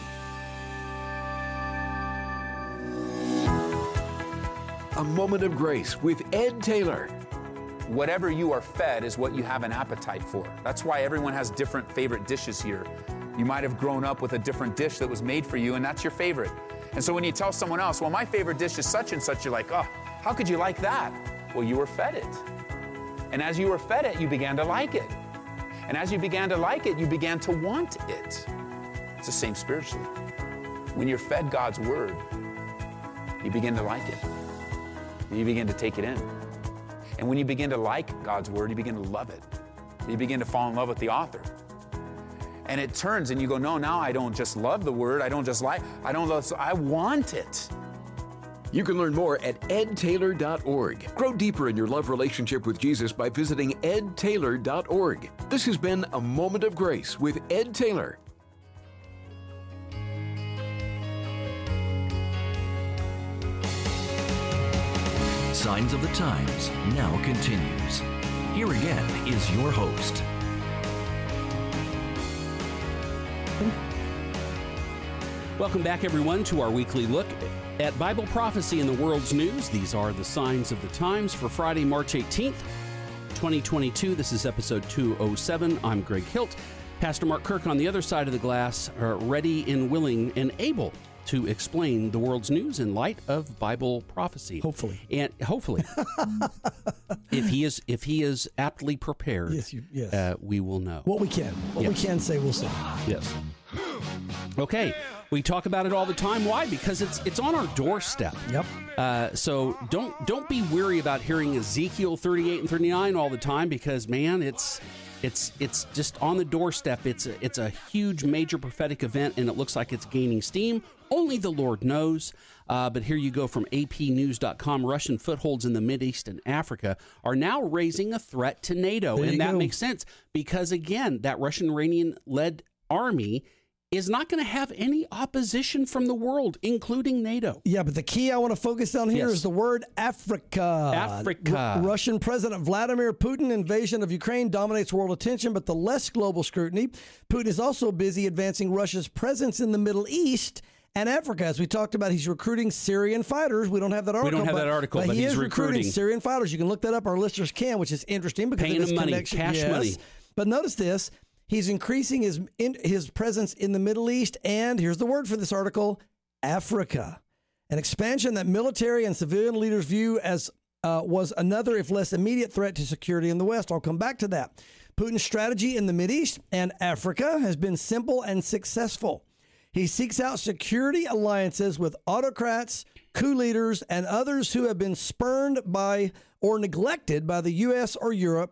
A Moment of Grace with Ed Taylor. Whatever you are fed is what you have an appetite for. That's why everyone has different favorite dishes here. You might have grown up with a different dish that was made for you, and that's your favorite. And so when you tell someone else, well, my favorite dish is such and such, you're like, oh, how could you like that? Well, you were fed it. And as you were fed it, you began to like it. And as you began to like it, you began to want it. It's the same spiritually. When you're fed God's word, you begin to like it. And you begin to take it in. And when you begin to like God's word, you begin to love it. You begin to fall in love with the author. And it turns and you go, no, now I don't just love the word. I don't just like, I don't love, I want it. You can learn more at ed taylor dot org. Grow deeper in your love relationship with Jesus by visiting ed taylor dot org. This has been A Moment of Grace with Ed Taylor. Signs of the Times now continues. Here again is your host. Welcome back, everyone, to our weekly look at Bible prophecy in the world's news. These are the signs of the times for Friday, March eighteenth, twenty twenty-two. This is episode two oh seven. I'm Greg Hilt. Pastor Mark Kirk on the other side of the glass, uh, ready and willing and able to explain the world's news in light of Bible prophecy. Hopefully. And hopefully. if he is if he is aptly prepared, yes, you, yes. Uh, we will know. What we can. What yes. we can say, we'll say. Yes. Okay. We talk about it all the time. Why? Because it's it's on our doorstep. Yep. Uh, so don't don't be weary about hearing Ezekiel thirty-eight and thirty-nine all the time, because man, it's it's it's just on the doorstep. It's a, it's a huge major prophetic event, and it looks like it's gaining steam. Only the Lord knows. Uh, but here you go from A P news dot com. Russian footholds in the Mideast and Africa are now raising a threat to NATO, There and that go. makes sense because again, that Russian-Iranian-led army is not going to have any opposition from the world, including NATO. Yeah, but the key I want to focus on here Yes. is the word Africa. Africa. R- Russian President Vladimir Putin invasion of Ukraine dominates world attention, but the less global scrutiny. Putin is also busy advancing Russia's presence in the Middle East and Africa. As we talked about, he's recruiting Syrian fighters. We don't have that article. don't have but, that article, but he he's is recruiting. recruiting. Syrian fighters. You can look that up. Our listeners can, which is interesting because Paying of this them money, connection. cash Yes. money. But notice this. He's increasing his in, his presence in the Middle East and, here's the word for this article, Africa. An expansion that military and civilian leaders view as uh, was another, if less immediate, threat to security in the West. I'll come back to that. Putin's strategy in the Mideast and Africa has been simple and successful. He seeks out security alliances with autocrats, coup leaders, and others who have been spurned by or neglected by the U S or Europe,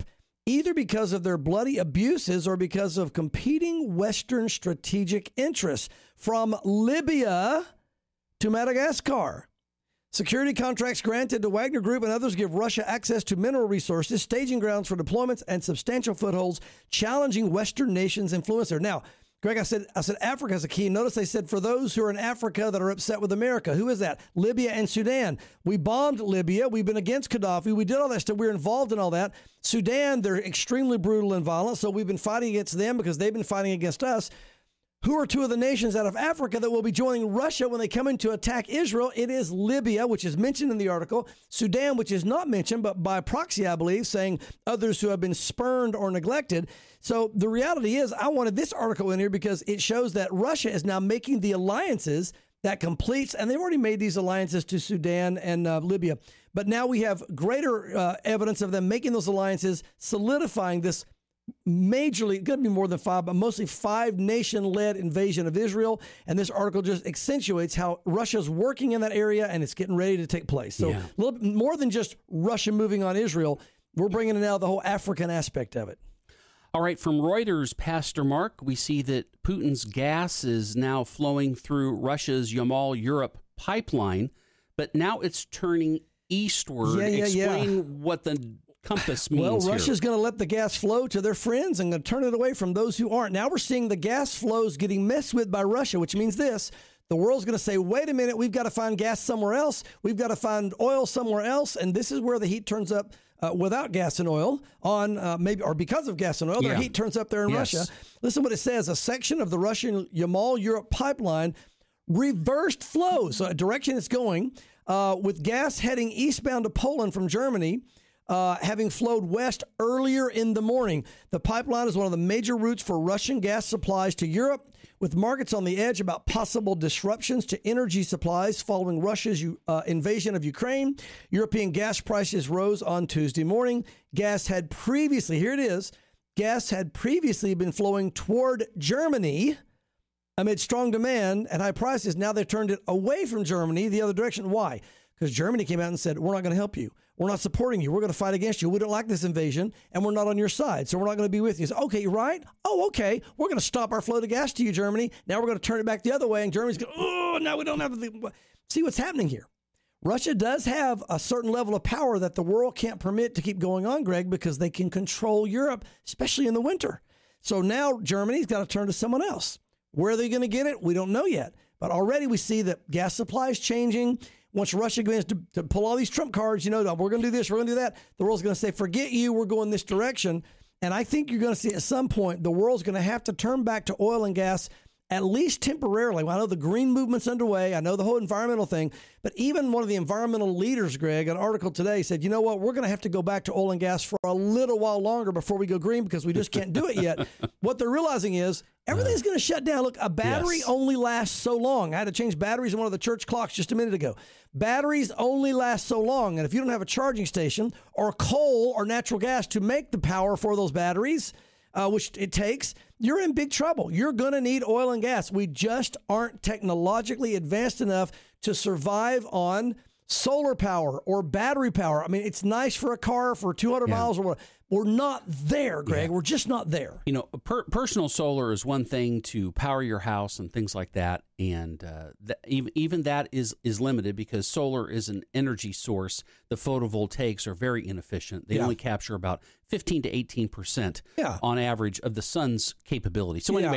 either because of their bloody abuses or because of competing Western strategic interests. From Libya to Madagascar. Security contracts granted to Wagner Group and others give Russia access to mineral resources, staging grounds for deployments, and substantial footholds, challenging Western nations' influence there. Now, Greg, I said I said Africa is a key. Notice they said for those who are in Africa that are upset with America. Who is that? Libya and Sudan. We bombed Libya. We've been against Gaddafi. We did all that stuff. We're involved in all that. Sudan, they're extremely brutal and violent, so we've been fighting against them because they've been fighting against us. Who are two of the nations out of Africa that will be joining Russia when they come in to attack Israel? It is Libya, which is mentioned in the article, Sudan, which is not mentioned, but by proxy, I believe, saying others who have been spurned or neglected. So the reality is I wanted this article in here because it shows that Russia is now making the alliances that completes, and they've already made these alliances to Sudan and uh, Libya. But now we have greater uh, evidence of them making those alliances, solidifying this majorly, going to be more than five, but mostly five nation-led invasion of Israel. And this article just accentuates how Russia's working in that area and it's getting ready to take place. So Yeah. a little bit more than just Russia moving on Israel, we're bringing in now the whole African aspect of it. All right, from Reuters, Pastor Mark, we see that Putin's gas is now flowing through Russia's Yamal Europe pipeline, but now it's turning eastward. Yeah, yeah, yeah. Explain what the compass means Well, here. Russia's going to let the gas flow to their friends and going to turn it away from those who aren't. Now we're seeing the gas flows getting messed with by Russia, which means this. The world's going to say, wait a minute, we've got to find gas somewhere else. We've got to find oil somewhere else. And this is where the heat turns up uh, without gas and oil on uh, maybe, or because of gas and oil, Yeah. their heat turns up there in Yes. Russia. Listen what it says. A section of the Russian Yamal Europe pipeline reversed flow. So a direction it's going uh, with gas heading eastbound to Poland from Germany. Uh, having flowed west earlier in the morning. The pipeline is one of the major routes for Russian gas supplies to Europe, with markets on the edge about possible disruptions to energy supplies following Russia's uh, invasion of Ukraine. European gas prices rose on Tuesday morning. Gas had previously, here it is, gas had previously been flowing toward Germany amid strong demand and high prices. Now they turned it away from Germany the other direction. Why? Because Germany came out and said, we're not going to help you. We're not supporting you. We're going to fight against you. We don't like this invasion, and we're not on your side, so we're not going to be with you. So, okay, right? Oh, okay. We're going to stop our flow of gas to you, Germany. Now we're going to turn it back the other way, and Germany's going, oh, now we don't have to. See what's happening here. Russia does have a certain level of power that the world can't permit to keep going on, Greg, because they can control Europe, especially in the winter. So now Germany's got to turn to someone else. Where are they going to get it? We don't know yet. But already we see that gas supply is changing. Once Russia begins to, to pull all these trump cards, you know, we're going to do this, we're going to do that, the world's going to say, forget you, we're going this direction. And I think you're going to see at some point the world's going to have to turn back to oil and gas, at least temporarily. Well, I know the green movement's underway. I know the whole environmental thing. But even one of the environmental leaders, Greg, an article today said, you know what, we're going to have to go back to oil and gas for a little while longer before we go green because we just can't do it yet. What they're realizing is everything's going to shut down. Look, a battery Yes. only lasts so long. I had to change batteries in one of the church clocks just a minute ago. Batteries only last so long. And if you don't have a charging station or coal or natural gas to make the power for those batteries, uh, which it takes, you're in big trouble. You're going to need oil and gas. We just aren't technologically advanced enough to survive on solar power or battery power. I mean, it's nice for a car for two hundred Yeah. miles or whatever. We're not there, Greg. Yeah. We're just not there. You know, per- personal solar is one thing to power your house and things like that, and uh, th- even even that is is limited because solar is an energy source. The photovoltaics are very inefficient. They Yeah. only capture about fifteen to eighteen percent Yeah. on average of the sun's capability. So Yeah. anyway,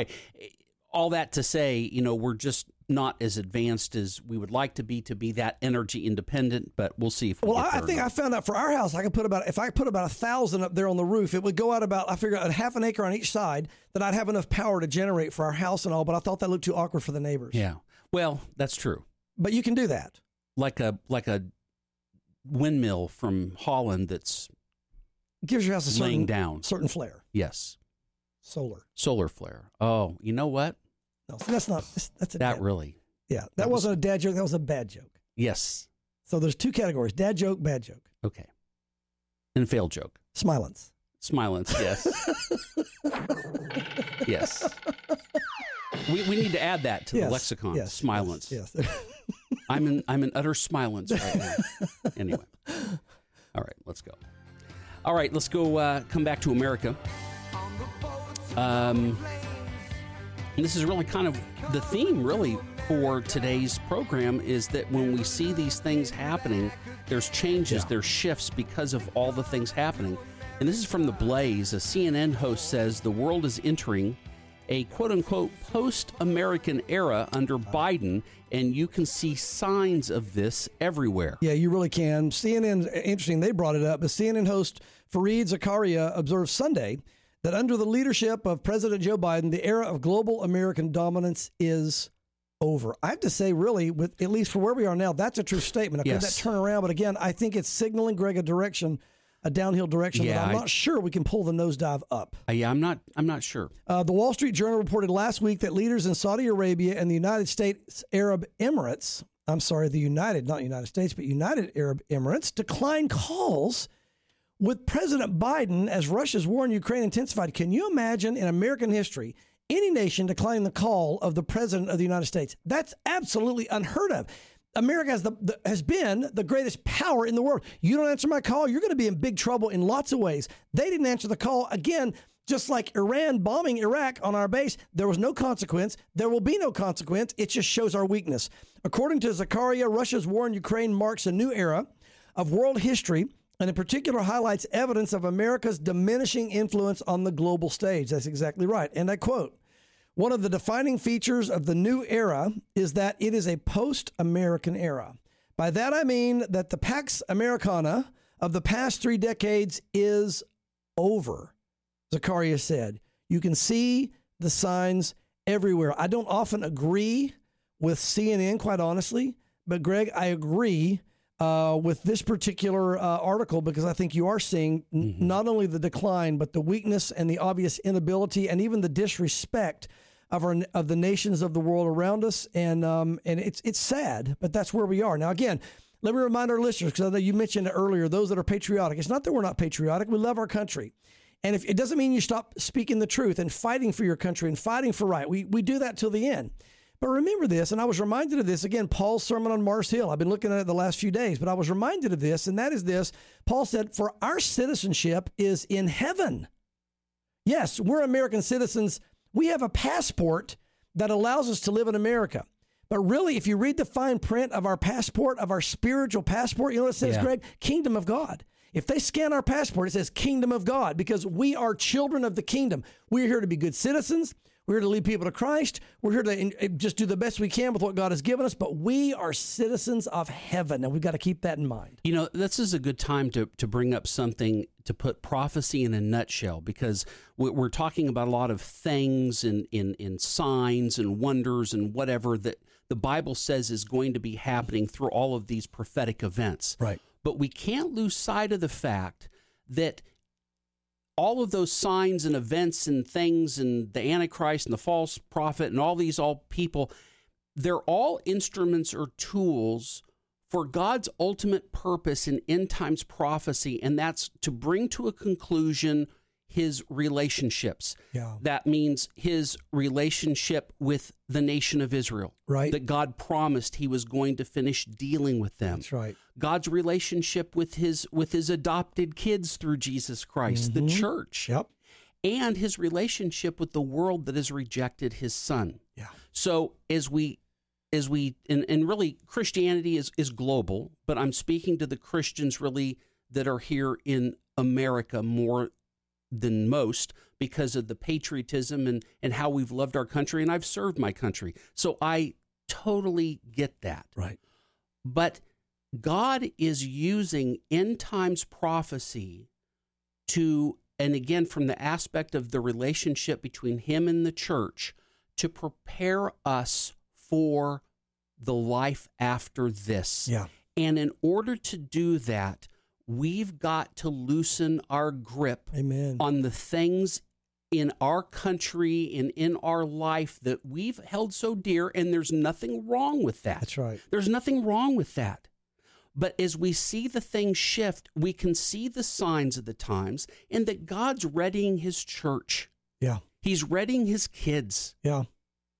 all that to say, you know, we're just not as advanced as we would like to be to be that energy independent, but we'll see if we Well, get I, I there or think not. I found out for our house, I could put about, if I put about a thousand up there on the roof, it would go out about, I figured out half an acre on each side that I'd have enough power to generate for our house and all, but I thought that looked too awkward for the neighbors. Yeah. Well, that's true. But you can do that. Like a like a windmill from Holland that's Gives your house a certain, laying down. certain flare. Yes. Solar. Solar flare. Oh, you know what? No, so that's not, that's, that's a That dad, really. yeah, that, that was- wasn't a dad joke. That was a bad joke. Yes. So there's two categories, dad joke, bad joke. Okay. And failed joke. Smilance. Smilance, yes. Yes. We, we need to add that to Yes, the lexicon. yes, Smilance. Yes. yes. I'm in I'm in utter smilance right now. Anyway. All right, let's go. All right, let's go uh, come back to America. Um, and this is really kind of the theme, really, for today's program, is that when we see these things happening, there's changes, Yeah. there's shifts because of all the things happening. And this is from The Blaze. A C N N host says the world is entering a quote-unquote post-American era under Biden, and you can see signs of this everywhere. Yeah, you really can. C N N, interesting, they brought it up. But C N N host Fareed Zakaria observed Sunday that under the leadership of President Joe Biden, the era of global American dominance is over. I have to say, really, with at least for where we are now, that's a true statement. Now, Yes. could that turn around? But again, I think it's signaling, Greg, a direction, a downhill direction Yeah, that I'm I- not sure we can pull the nosedive up. Uh, yeah, I'm not. I'm not sure. Uh, the Wall Street Journal reported last week that leaders in Saudi Arabia and the United States Arab Emirates, I'm sorry, the United, not United States, but United Arab Emirates, declined calls with President Biden as Russia's war in Ukraine intensified. Can you imagine in American history any nation declining the call of the President of the United States? That's absolutely unheard of. America has, the, the, has been the greatest power in the world. You don't answer my call, you're going to be in big trouble in lots of ways. They didn't answer the call. Again, just like Iran bombing Iraq on our base, there was no consequence. There will be no consequence. It just shows our weakness. According to Zakaria, Russia's war in Ukraine marks a new era of world history, and in particular highlights evidence of America's diminishing influence on the global stage. That's exactly right. And I quote, one of the defining features of the new era is that it is a post-American era. By that I mean that the Pax Americana of the past three decades is over, Zakaria said. You can see the signs everywhere. I don't often agree with C N N, quite honestly, but Greg, I agree uh, with this particular uh, article because I think you are seeing n- Mm-hmm. not only the decline, but the weakness and the obvious inability and even the disrespect of our of the nations of the world around us, and um, and it's it's sad, but that's where we are now. Again, let me remind our listeners, because I know you mentioned it earlier, those that are patriotic. It's not that we're not patriotic; we love our country, and if it doesn't mean you stop speaking the truth and fighting for your country and fighting for right. We we do that till the end. But remember this, and I was reminded of this again. Paul's sermon on Mars Hill. I've been looking at it the last few days, but I was reminded of this, and that is this: Paul said, "For our citizenship is in heaven." Yes, we're American citizens. We have a passport that allows us to live in America. But really, if you read the fine print of our passport, of our spiritual passport, you know what it says, Yeah. Greg? Kingdom of God. If they scan our passport, it says Kingdom of God, because we are children of the kingdom. We're here to be good citizens. We're here to lead people to Christ. We're here to in- just do the best we can with what God has given us, but we are citizens of heaven, and we've got to keep that in mind. You know, this is a good time to, to bring up something to put prophecy in a nutshell, because we- we're talking about a lot of things and in, in signs and wonders and whatever that the Bible says is going to be happening through all of these prophetic events. Right. But we can't lose sight of the fact that all of those signs and events and things and the Antichrist and the false prophet and all these all people, they're all instruments or tools for God's ultimate purpose in end times prophecy, and that's to bring to a conclusion his relationships. Yeah. That means his relationship with the nation of Israel. Right. That God promised he was going to finish dealing with them. That's right. God's relationship with his with his adopted kids through Jesus Christ, Mhm. the church. Yep. And his relationship with the world that has rejected his son. Yeah. So as we as we and, and really Christianity is is global, but I'm speaking to the Christians really that are here in America more than most because of the patriotism and, and how we've loved our country, and I've served my country. So I totally get that. Right. But God is using end times prophecy to, and again, from the aspect of the relationship between him and the church, to prepare us for the life after this. Yeah. And in order to do that, we've got to loosen our grip Amen. on the things in our country and in our life that we've held so dear, and there's nothing wrong with that. That's right. There's nothing wrong with that. But as we see the things shift, we can see the signs of the times and that God's readying his church. Yeah. He's readying his kids. Yeah.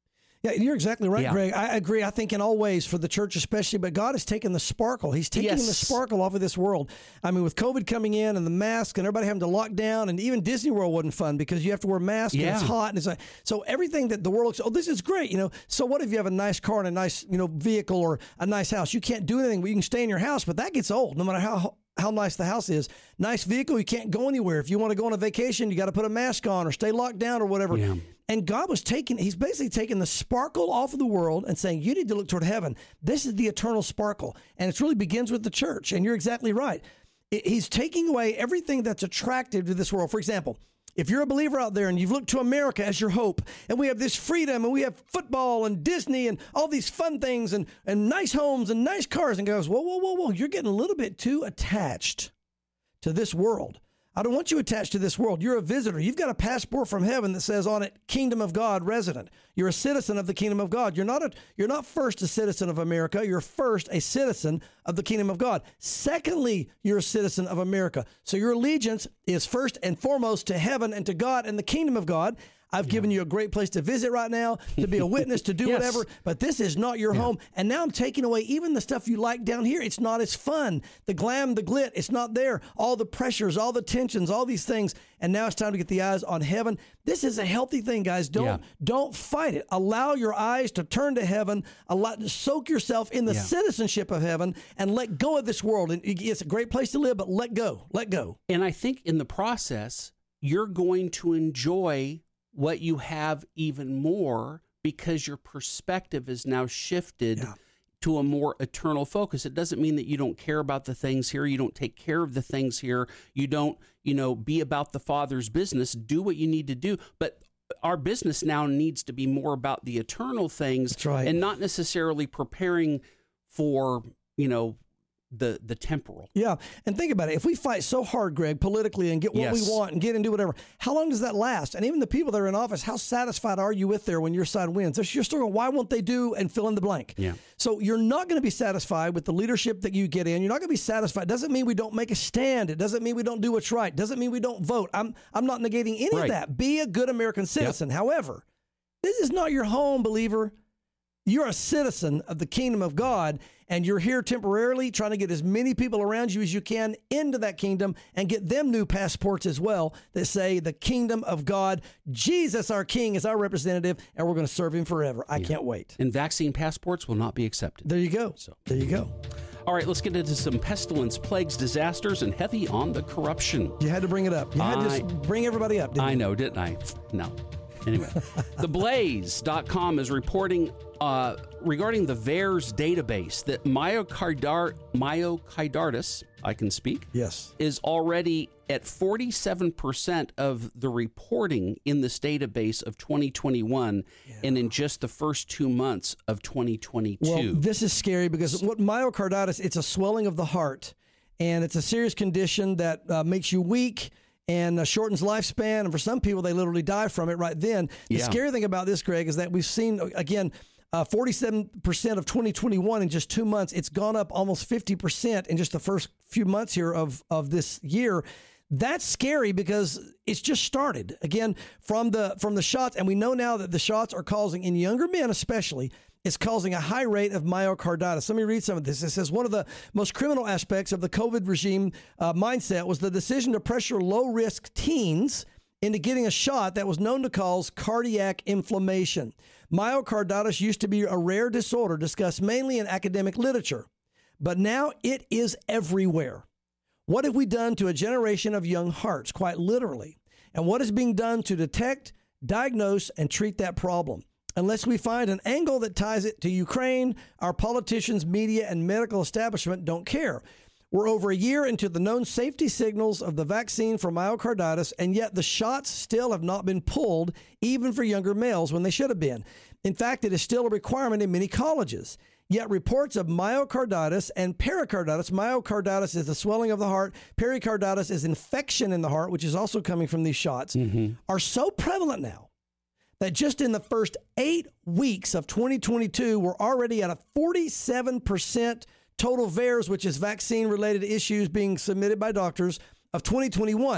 Yeah, you're exactly right, Yeah. Greg. I agree. I think in all ways for the church especially, but God has taken the sparkle. He's taking Yes. the sparkle off of this world. I mean, with COVID coming in and the mask and everybody having to lock down, and even Disney World wasn't fun because you have to wear masks and it's Yeah. hot. And it's like, so everything that the world looks, oh, this is great. You know, so what if you have a nice car and a nice, you know, vehicle or a nice house? You can't do anything, but you can stay in your house, but that gets old no matter how how nice the house is. Nice vehicle, you can't go anywhere. If you want to go on a vacation, you got to put a mask on or stay locked down or whatever. Yeah. And God was taking, he's basically taking the sparkle off of the world and saying, you need to look toward heaven. This is the eternal sparkle. And it really begins with the church. And you're exactly right. I- He's taking away everything that's attractive to this world. For example, if you're a believer out there and you've looked to America as your hope, and we have this freedom and we have football and Disney and all these fun things and, and nice homes and nice cars, and goes, whoa, whoa, whoa, whoa, you're getting a little bit too attached to this world. I don't want you attached to this world. You're a visitor. You've got a passport from heaven that says on it, Kingdom of God resident. You're a citizen of the Kingdom of God. You're not a, you're not first a citizen of America. You're first a citizen of the Kingdom of God. Secondly, you're a citizen of America. So your allegiance is first and foremost to heaven and to God and the Kingdom of God. I've yeah. given you a great place to visit right now, to be a witness, to do Yes. whatever, but this is not your Yeah. home. And now I'm taking away even the stuff you like down here. It's not as fun. The glam, the glit, it's not there. All the pressures, all the tensions, all these things. And now it's time to get the eyes on heaven. This is a healthy thing, guys. Don't Yeah. don't fight it. Allow your eyes to turn to heaven. Allow, soak yourself in the Yeah. citizenship of heaven and let go of this world. And it's a great place to live, but let go. Let go. And I think in the process, you're going to enjoy what you have even more because your perspective is now shifted Yeah. to a more eternal focus. It doesn't mean that you don't care about the things here. You don't take care of the things here. You don't, you know, be about the Father's business. Do what you need to do. But our business now needs to be more about the eternal things. That's right. And not necessarily preparing for, you know, the the temporal. Yeah. And think about it. If we fight so hard, Greg, politically and get what Yes. we want and get and do whatever, how long does that last? And even the people that are in office, how satisfied are you with there when your side wins? You're still going, why won't they do and fill in the blank? Yeah. So you're not going to be satisfied with the leadership that you get in. You're not going to be satisfied. It doesn't mean we don't make a stand. It doesn't mean we don't do what's right. It doesn't mean we don't vote. I'm I'm not negating any Right. of that. Be a good American citizen. However, this is not your home, believer. You're a citizen of the kingdom of God, and you're here temporarily trying to get as many people around you as you can into that kingdom and get them new passports as well that say the kingdom of God. Jesus, our King, is our representative, and we're going to serve him forever. I can't wait. And vaccine passports will not be accepted. There you go. So There you go. All right, let's get into some pestilence, plagues, disasters, and heavy on the corruption. You had to bring it up. You had I- to just bring everybody up, didn't I you? know, didn't I? No. Anyway, the blaze dot com is reporting uh, regarding the V A E R S database that myocardar- myocarditis, I can speak, Yes. is already at forty-seven percent of the reporting in this database of twenty twenty-one and in just the first two months of twenty twenty-two. Well, this is scary because what myocarditis, it's a swelling of the heart, and it's a serious condition that uh, makes you weak and uh, shortens lifespan. And for some people, they literally die from it right then. The Yeah. scary thing about this, Greg, is that we've seen, again, uh, forty-seven percent of twenty twenty-one in just two months. It's gone up almost fifty percent in just the first few months here of, of this year. That's scary because it's just started again from the from the shots. And we know now that the shots are causing, in younger men especially, it's causing a high rate of myocarditis. Let me read some of this. It says one of the most criminal aspects of the COVID regime uh, mindset was the decision to pressure low-risk teens into getting a shot that was known to cause cardiac inflammation. Myocarditis used to be a rare disorder discussed mainly in academic literature, but now it is everywhere. What have we done to a generation of young hearts, quite literally? And what is being done to detect, diagnose, and treat that problem? Unless we find an angle that ties it to Ukraine, our politicians, media, and medical establishment don't care. We're over a year into the known safety signals of the vaccine for myocarditis, and yet the shots still have not been pulled, even for younger males, when they should have been. In fact, it is still a requirement in many colleges. Yet reports of myocarditis and pericarditis, myocarditis is the swelling of the heart, pericarditis is infection in the heart, which is also coming from these shots, Mm-hmm. are so prevalent now that just in the first eight weeks of twenty twenty-two, we're already at a forty-seven percent total V A E R S, which is vaccine-related issues being submitted by doctors, of twenty twenty-one.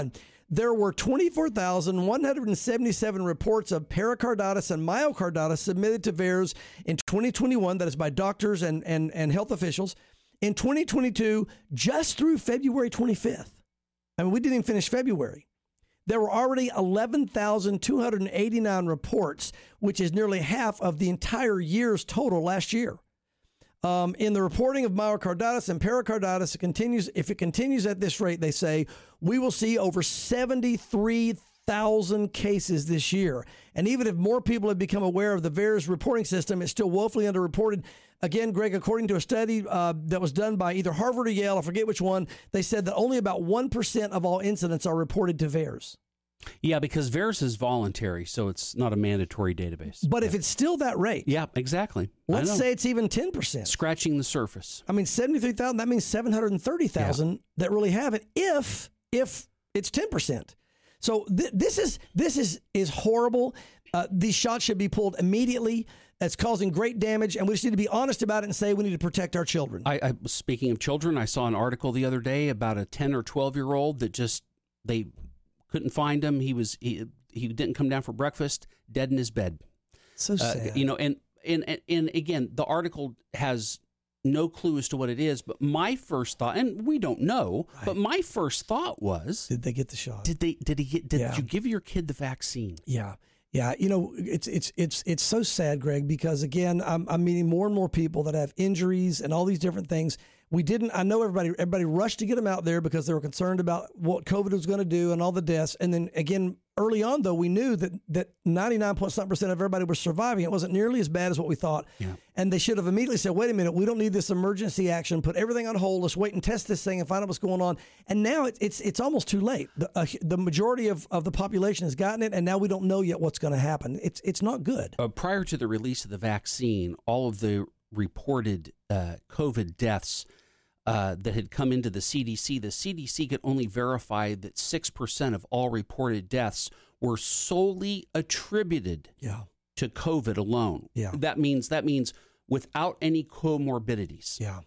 there were twenty-four thousand one hundred seventy-seven reports of pericarditis and myocarditis submitted to V A E R S in twenty twenty-one. That is by doctors and, and, and health officials. In twenty twenty-two, just through February twenty-fifth, I mean, we didn't even finish February, there were already eleven thousand two hundred eighty-nine reports, which is nearly half of the entire year's total last year. Um, in the reporting of myocarditis and pericarditis, it continues. If it continues at this rate, they say, we will see over seventy-three thousand cases this year. And even if more people have become aware of the V A E R S reporting system, it's still woefully underreported. Again, Greg, according to a study uh, that was done by either Harvard or Yale, I forget which one, they said that only about one percent of all incidents are reported to V A E R S. Yeah, because V A E R S is voluntary, so it's not a mandatory database. But yeah. if it's still that rate. Yeah, exactly. Let's say it's even ten percent. Scratching the surface. I mean, seventy-three thousand, that means seven hundred thirty thousand yeah. that really have it if if it's ten percent. So th- this is this is is horrible. Uh, these shots should be pulled immediately. It's causing great damage, and we just need to be honest about it and say we need to protect our children. I, I speaking of children, I saw an article the other day about a ten or twelve year old that just they couldn't find him. He was he he didn't come down for breakfast, dead in his bed. So sad. Uh, you know, and, and and and again, the article has no clue as to what it is. But my first thought, and we don't know, right. but my first thought was, did they get the shot? Did they? Did he get? Did yeah. you give your kid the vaccine? Yeah. Yeah, you know, it's it's it's it's so sad, Greg, because again, I'm I'm meeting more and more people that have injuries and all these different things. We didn't. I know everybody everybody rushed to get them out there because they were concerned about what COVID was going to do and all the deaths. And then again, early on, though, we knew that that ninety-nine point something percent of everybody was surviving. It wasn't nearly as bad as what we thought. Yeah. And they should have immediately said, "Wait a minute, we don't need this emergency action. Put everything on hold. Let's wait and test this thing and find out what's going on." And now it, it's it's almost too late. The, uh, the majority of, of the population has gotten it, and now we don't know yet what's going to happen. It's it's not good. Uh, prior to the release of the vaccine, all of the reported uh, COVID deaths Uh, that had come into the C D C, the C D C could only verify that six percent of all reported deaths were solely attributed yeah. to COVID alone. Yeah. That means that means without any comorbidities yeah.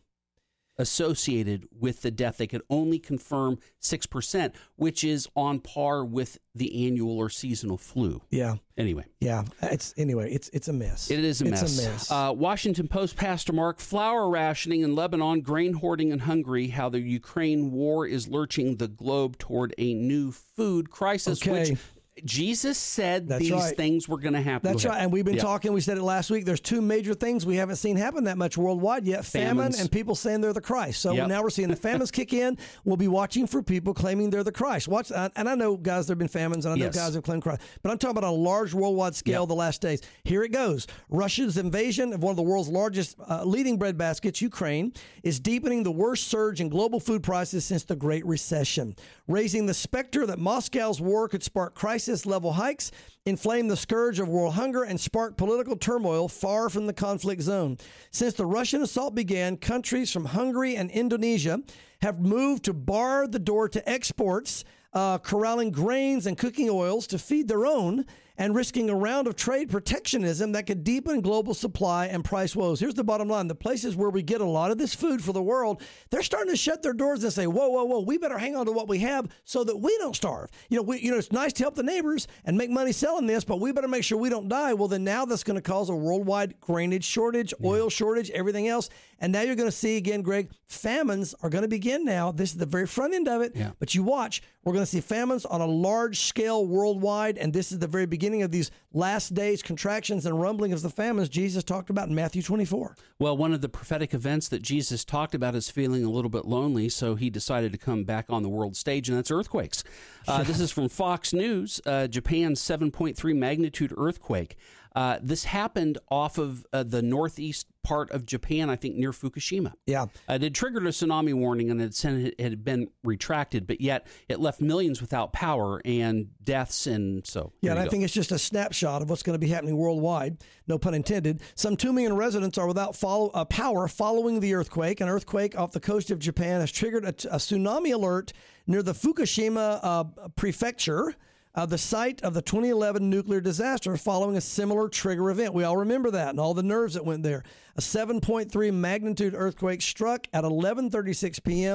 associated with the death. They could only confirm six percent, which is on par with the annual or seasonal flu. Yeah. Anyway. Yeah. It's anyway, it's it's a mess. It is a it's mess. It's a mess. Uh, Washington Post Pastor Mark, flour rationing in Lebanon, grain hoarding in Hungary, how the Ukraine war is lurching the globe toward a new food crisis, okay. which Jesus said That's these right. things were going to happen. That's right. And we've been yeah. talking, we said it last week, there's two major things we haven't seen happen that much worldwide yet. Famine Famines. and people saying they're the Christ. So Yep. now we're seeing the famines kick in. We'll be watching for people claiming they're the Christ. Watch, and I know, guys, there have been famines, and I know Yes. guys have claimed Christ. But I'm talking about on a large worldwide scale Yep. the last days. Here it goes. Russia's invasion of one of the world's largest uh, leading bread baskets, Ukraine, is deepening the worst surge in global food prices since the Great Recession, raising the specter that Moscow's war could spark crisis-level hikes, inflame the scourge of world hunger, and spark political turmoil far from the conflict zone. Since the Russian assault began, countries from Hungary and Indonesia have moved to bar the door to exports, uh, corralling grains and cooking oils to feed their own, and risking a round of trade protectionism that could deepen global supply and price woes. Here's the bottom line. The places where we get a lot of this food for the world, they're starting to shut their doors and say, whoa, whoa, whoa, we better hang on to what we have so that we don't starve. You know, we, you know, it's nice to help the neighbors and make money selling this, but we better make sure we don't die. Well, then now that's going to cause a worldwide grainage shortage, yeah. oil shortage, everything else. And now you're going to see again, Greg, famines are going to begin now. This is the very front end of it. Yeah. But you watch, we're going to see famines on a large scale worldwide. And this is the very beginning of these last days contractions and rumbling of the famines Jesus talked about in Matthew twenty-four. Well, one of the prophetic events that Jesus talked about is feeling a little bit lonely, so he decided to come back on the world stage, and that's earthquakes. Uh, this is from Fox News, uh, Japan's seven point three magnitude earthquake. Uh, this happened off of uh, the northeast part of Japan, I think near Fukushima. Yeah. Uh, it had triggered a tsunami warning, and it, sent, it had been retracted, but yet it left millions without power and deaths, and so. Yeah, and I go. think it's just a snapshot of what's going to be happening worldwide, no pun intended. Some two million residents are without follow, uh, power following the earthquake. An earthquake off the coast of Japan has triggered a, a tsunami alert near the Fukushima uh, prefecture, Uh, the site of the twenty eleven nuclear disaster, following a similar trigger event. We all remember that and all the nerves that went there. A seven point three magnitude earthquake struck at eleven thirty-six p.m.,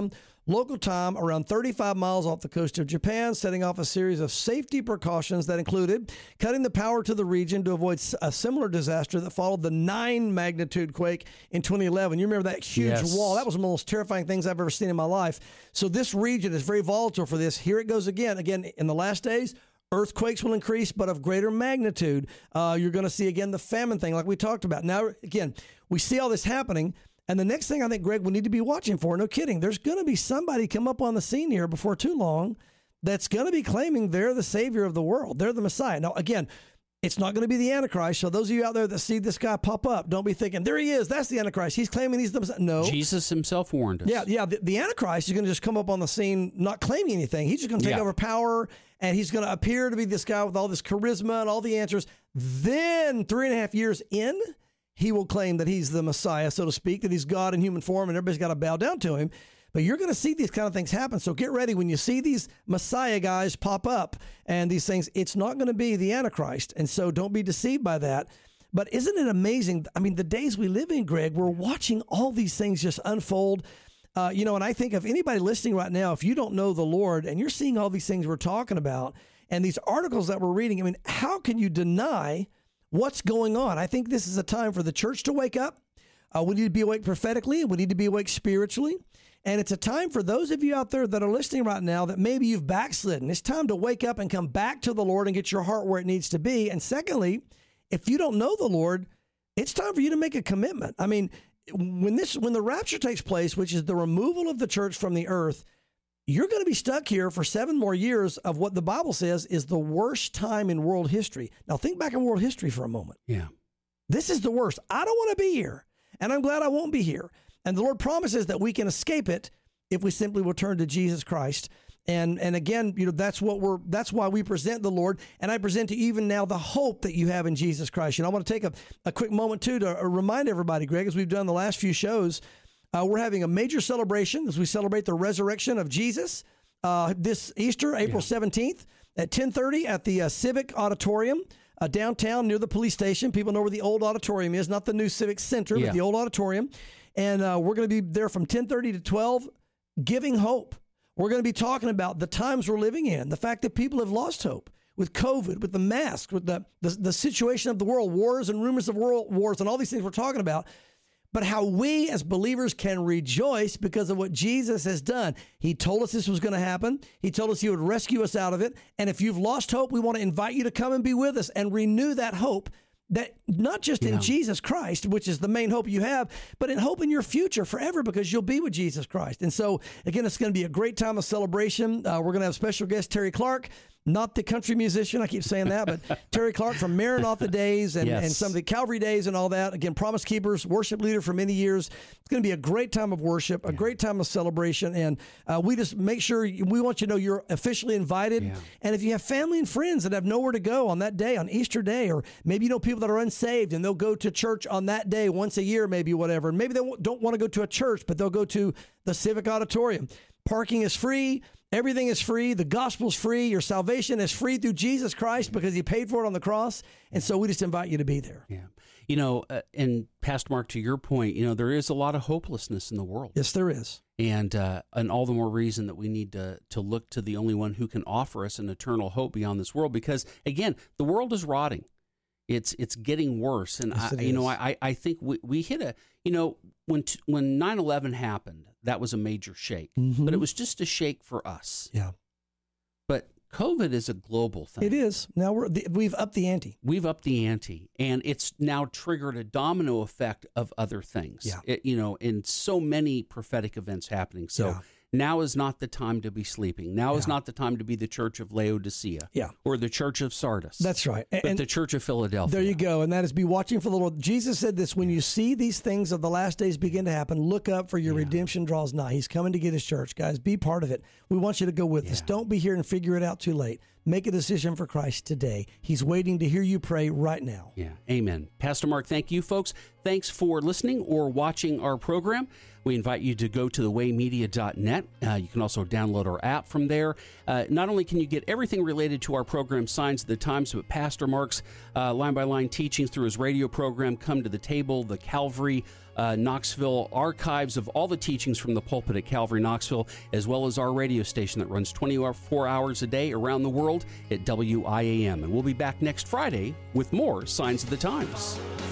local time around thirty-five miles off the coast of Japan, setting off a series of safety precautions that included cutting the power to the region to avoid a similar disaster that followed the nine magnitude quake in twenty eleven. You remember that huge Yes. wall? That was one of the most terrifying things I've ever seen in my life. So this region is very volatile for this. Here it goes again. Again, in the last days, earthquakes will increase, but of greater magnitude. Uh, you're going to see, again, the famine thing like we talked about. Now, again, we see all this happening. And the next thing I think, Greg, we need to be watching for, no kidding, there's going to be somebody come up on the scene here before too long that's going to be claiming they're the savior of the world. They're the Messiah. Now, again, it's not going to be the Antichrist. So those of you out there that see this guy pop up, don't be thinking, there he is. That's the Antichrist. He's claiming he's the Messiah. No. Jesus himself warned us. Yeah, yeah. The, the Antichrist is going to just come up on the scene not claiming anything. He's just going to take Yeah. over power, and he's going to appear to be this guy with all this charisma and all the answers. Then three and a half years in, he will claim that he's the Messiah, so to speak, that he's God in human form, and everybody's got to bow down to him. But you're going to see these kind of things happen. So get ready when you see these Messiah guys pop up and these things, it's not going to be the Antichrist. And so don't be deceived by that. But isn't it amazing? I mean, the days we live in, Greg, we're watching all these things just unfold. Uh, you know, and I think if anybody listening right now, if you don't know the Lord and you're seeing all these things we're talking about and these articles that we're reading, I mean, how can you deny what's going on? I think this is a time for the church to wake up. Uh, we need to be awake prophetically, and we need to be awake spiritually. And it's a time for those of you out there that are listening right now that maybe you've backslidden. It's time to wake up and come back to the Lord and get your heart where it needs to be. And secondly, if you don't know the Lord, it's time for you to make a commitment. I mean, when this when the rapture takes place, which is the removal of the church from the earth, you're going to be stuck here for seven more years of what the Bible says is the worst time in world history. Now, think back in world history for a moment. Yeah. This is the worst. I don't want to be here, and I'm glad I won't be here. And the Lord promises that we can escape it if we simply will turn to Jesus Christ. And and again, you know, that's what we're that's why we present the Lord. And I present to you even now the hope that you have in Jesus Christ. And I want to take a, a quick moment too to remind everybody, Greg, as we've done the last few shows, uh, we're having a major celebration as we celebrate the resurrection of Jesus uh, this Easter, April seventeenth at ten thirty at the uh, Civic Auditorium. Uh, downtown near the police station. People know where the old auditorium is, not the new Civic Center, Yeah. but the old auditorium. And uh, we're going to be there from ten thirty to twelve, giving hope. We're going to be talking about the times we're living in, the fact that people have lost hope with COVID, with the mask, with the, the, the situation of the world, wars and rumors of world wars and all these things we're talking about. But how we as believers can rejoice because of what Jesus has done. He told us this was going to happen. He told us he would rescue us out of it. And if you've lost hope, we want to invite you to come and be with us and renew that hope, that not just in Yeah. Jesus Christ, which is the main hope you have, but in hope in your future forever because you'll be with Jesus Christ. And so, again, it's going to be a great time of celebration. Uh, we're going to have special guest Terry Clark. Not the country musician, I keep saying that, but Terry Clark from Maranatha Days and, Yes. and some of the Calvary Days and all that. Again, Promise Keepers, worship leader for many years. It's going to be a great time of worship, a great time of celebration. And uh, we just make sure, we want you to know you're officially invited. Yeah. And if you have family and friends that have nowhere to go on that day, on Easter Day, or maybe you know people that are unsaved and they'll go to church on that day once a year, maybe whatever. And maybe they won't- don't want to go to a church, but they'll go to the Civic Auditorium. Parking is free. Everything is free. The gospel's free. Your salvation is free through Jesus Christ because he paid for it on the cross. And so we just invite you to be there. Yeah. You know, uh, and Pastor Mark, to your point, you know, there is a lot of hopelessness in the world. Yes, there is. And uh, and all the more reason that we need to to look to the only one who can offer us an eternal hope beyond this world. Because, again, the world is rotting. It's it's getting worse. And, Yes, I, it you know, is. I, I think we, we hit a, you know, when t- when nine eleven happened, that was a major shake. Mhm. But it was just a shake for us. Yeah. But COVID is a global thing. It is. Now we're, the, we've upped the ante. We've upped the ante, and it's now triggered a domino effect of other things. Yeah. It, you know, in so many prophetic events happening. So Yeah. now is not the time to be sleeping. Now is Yeah. not the time to be the church of Laodicea. Yeah. Or the church of Sardis. That's right. And, But the church of Philadelphia. there you go. And that is be watching for the Lord. Jesus said this, when you see these things of the last days begin to happen, look up, for your Yeah. redemption draws nigh. He's coming to get his church. Guys, be part of it. We want you to go with us. Yeah. Don't be here and figure it out too late. Make a decision for Christ today. He's waiting to hear you pray right now. Yeah, amen. Pastor Mark, thank you, folks. Thanks for listening or watching our program. We invite you to go to the way media dot net. Uh, you can also download our app from there. Uh, not only can you get everything related to our program, Signs of the Times, but Pastor Mark's uh, line-by-line teachings through his radio program, Come to the Table, the Calvary uh, Knoxville archives of all the teachings from the pulpit at Calvary Knoxville, as well as our radio station that runs twenty-four hours a day around the world at W I A M. And we'll be back next Friday with more Signs of the Times.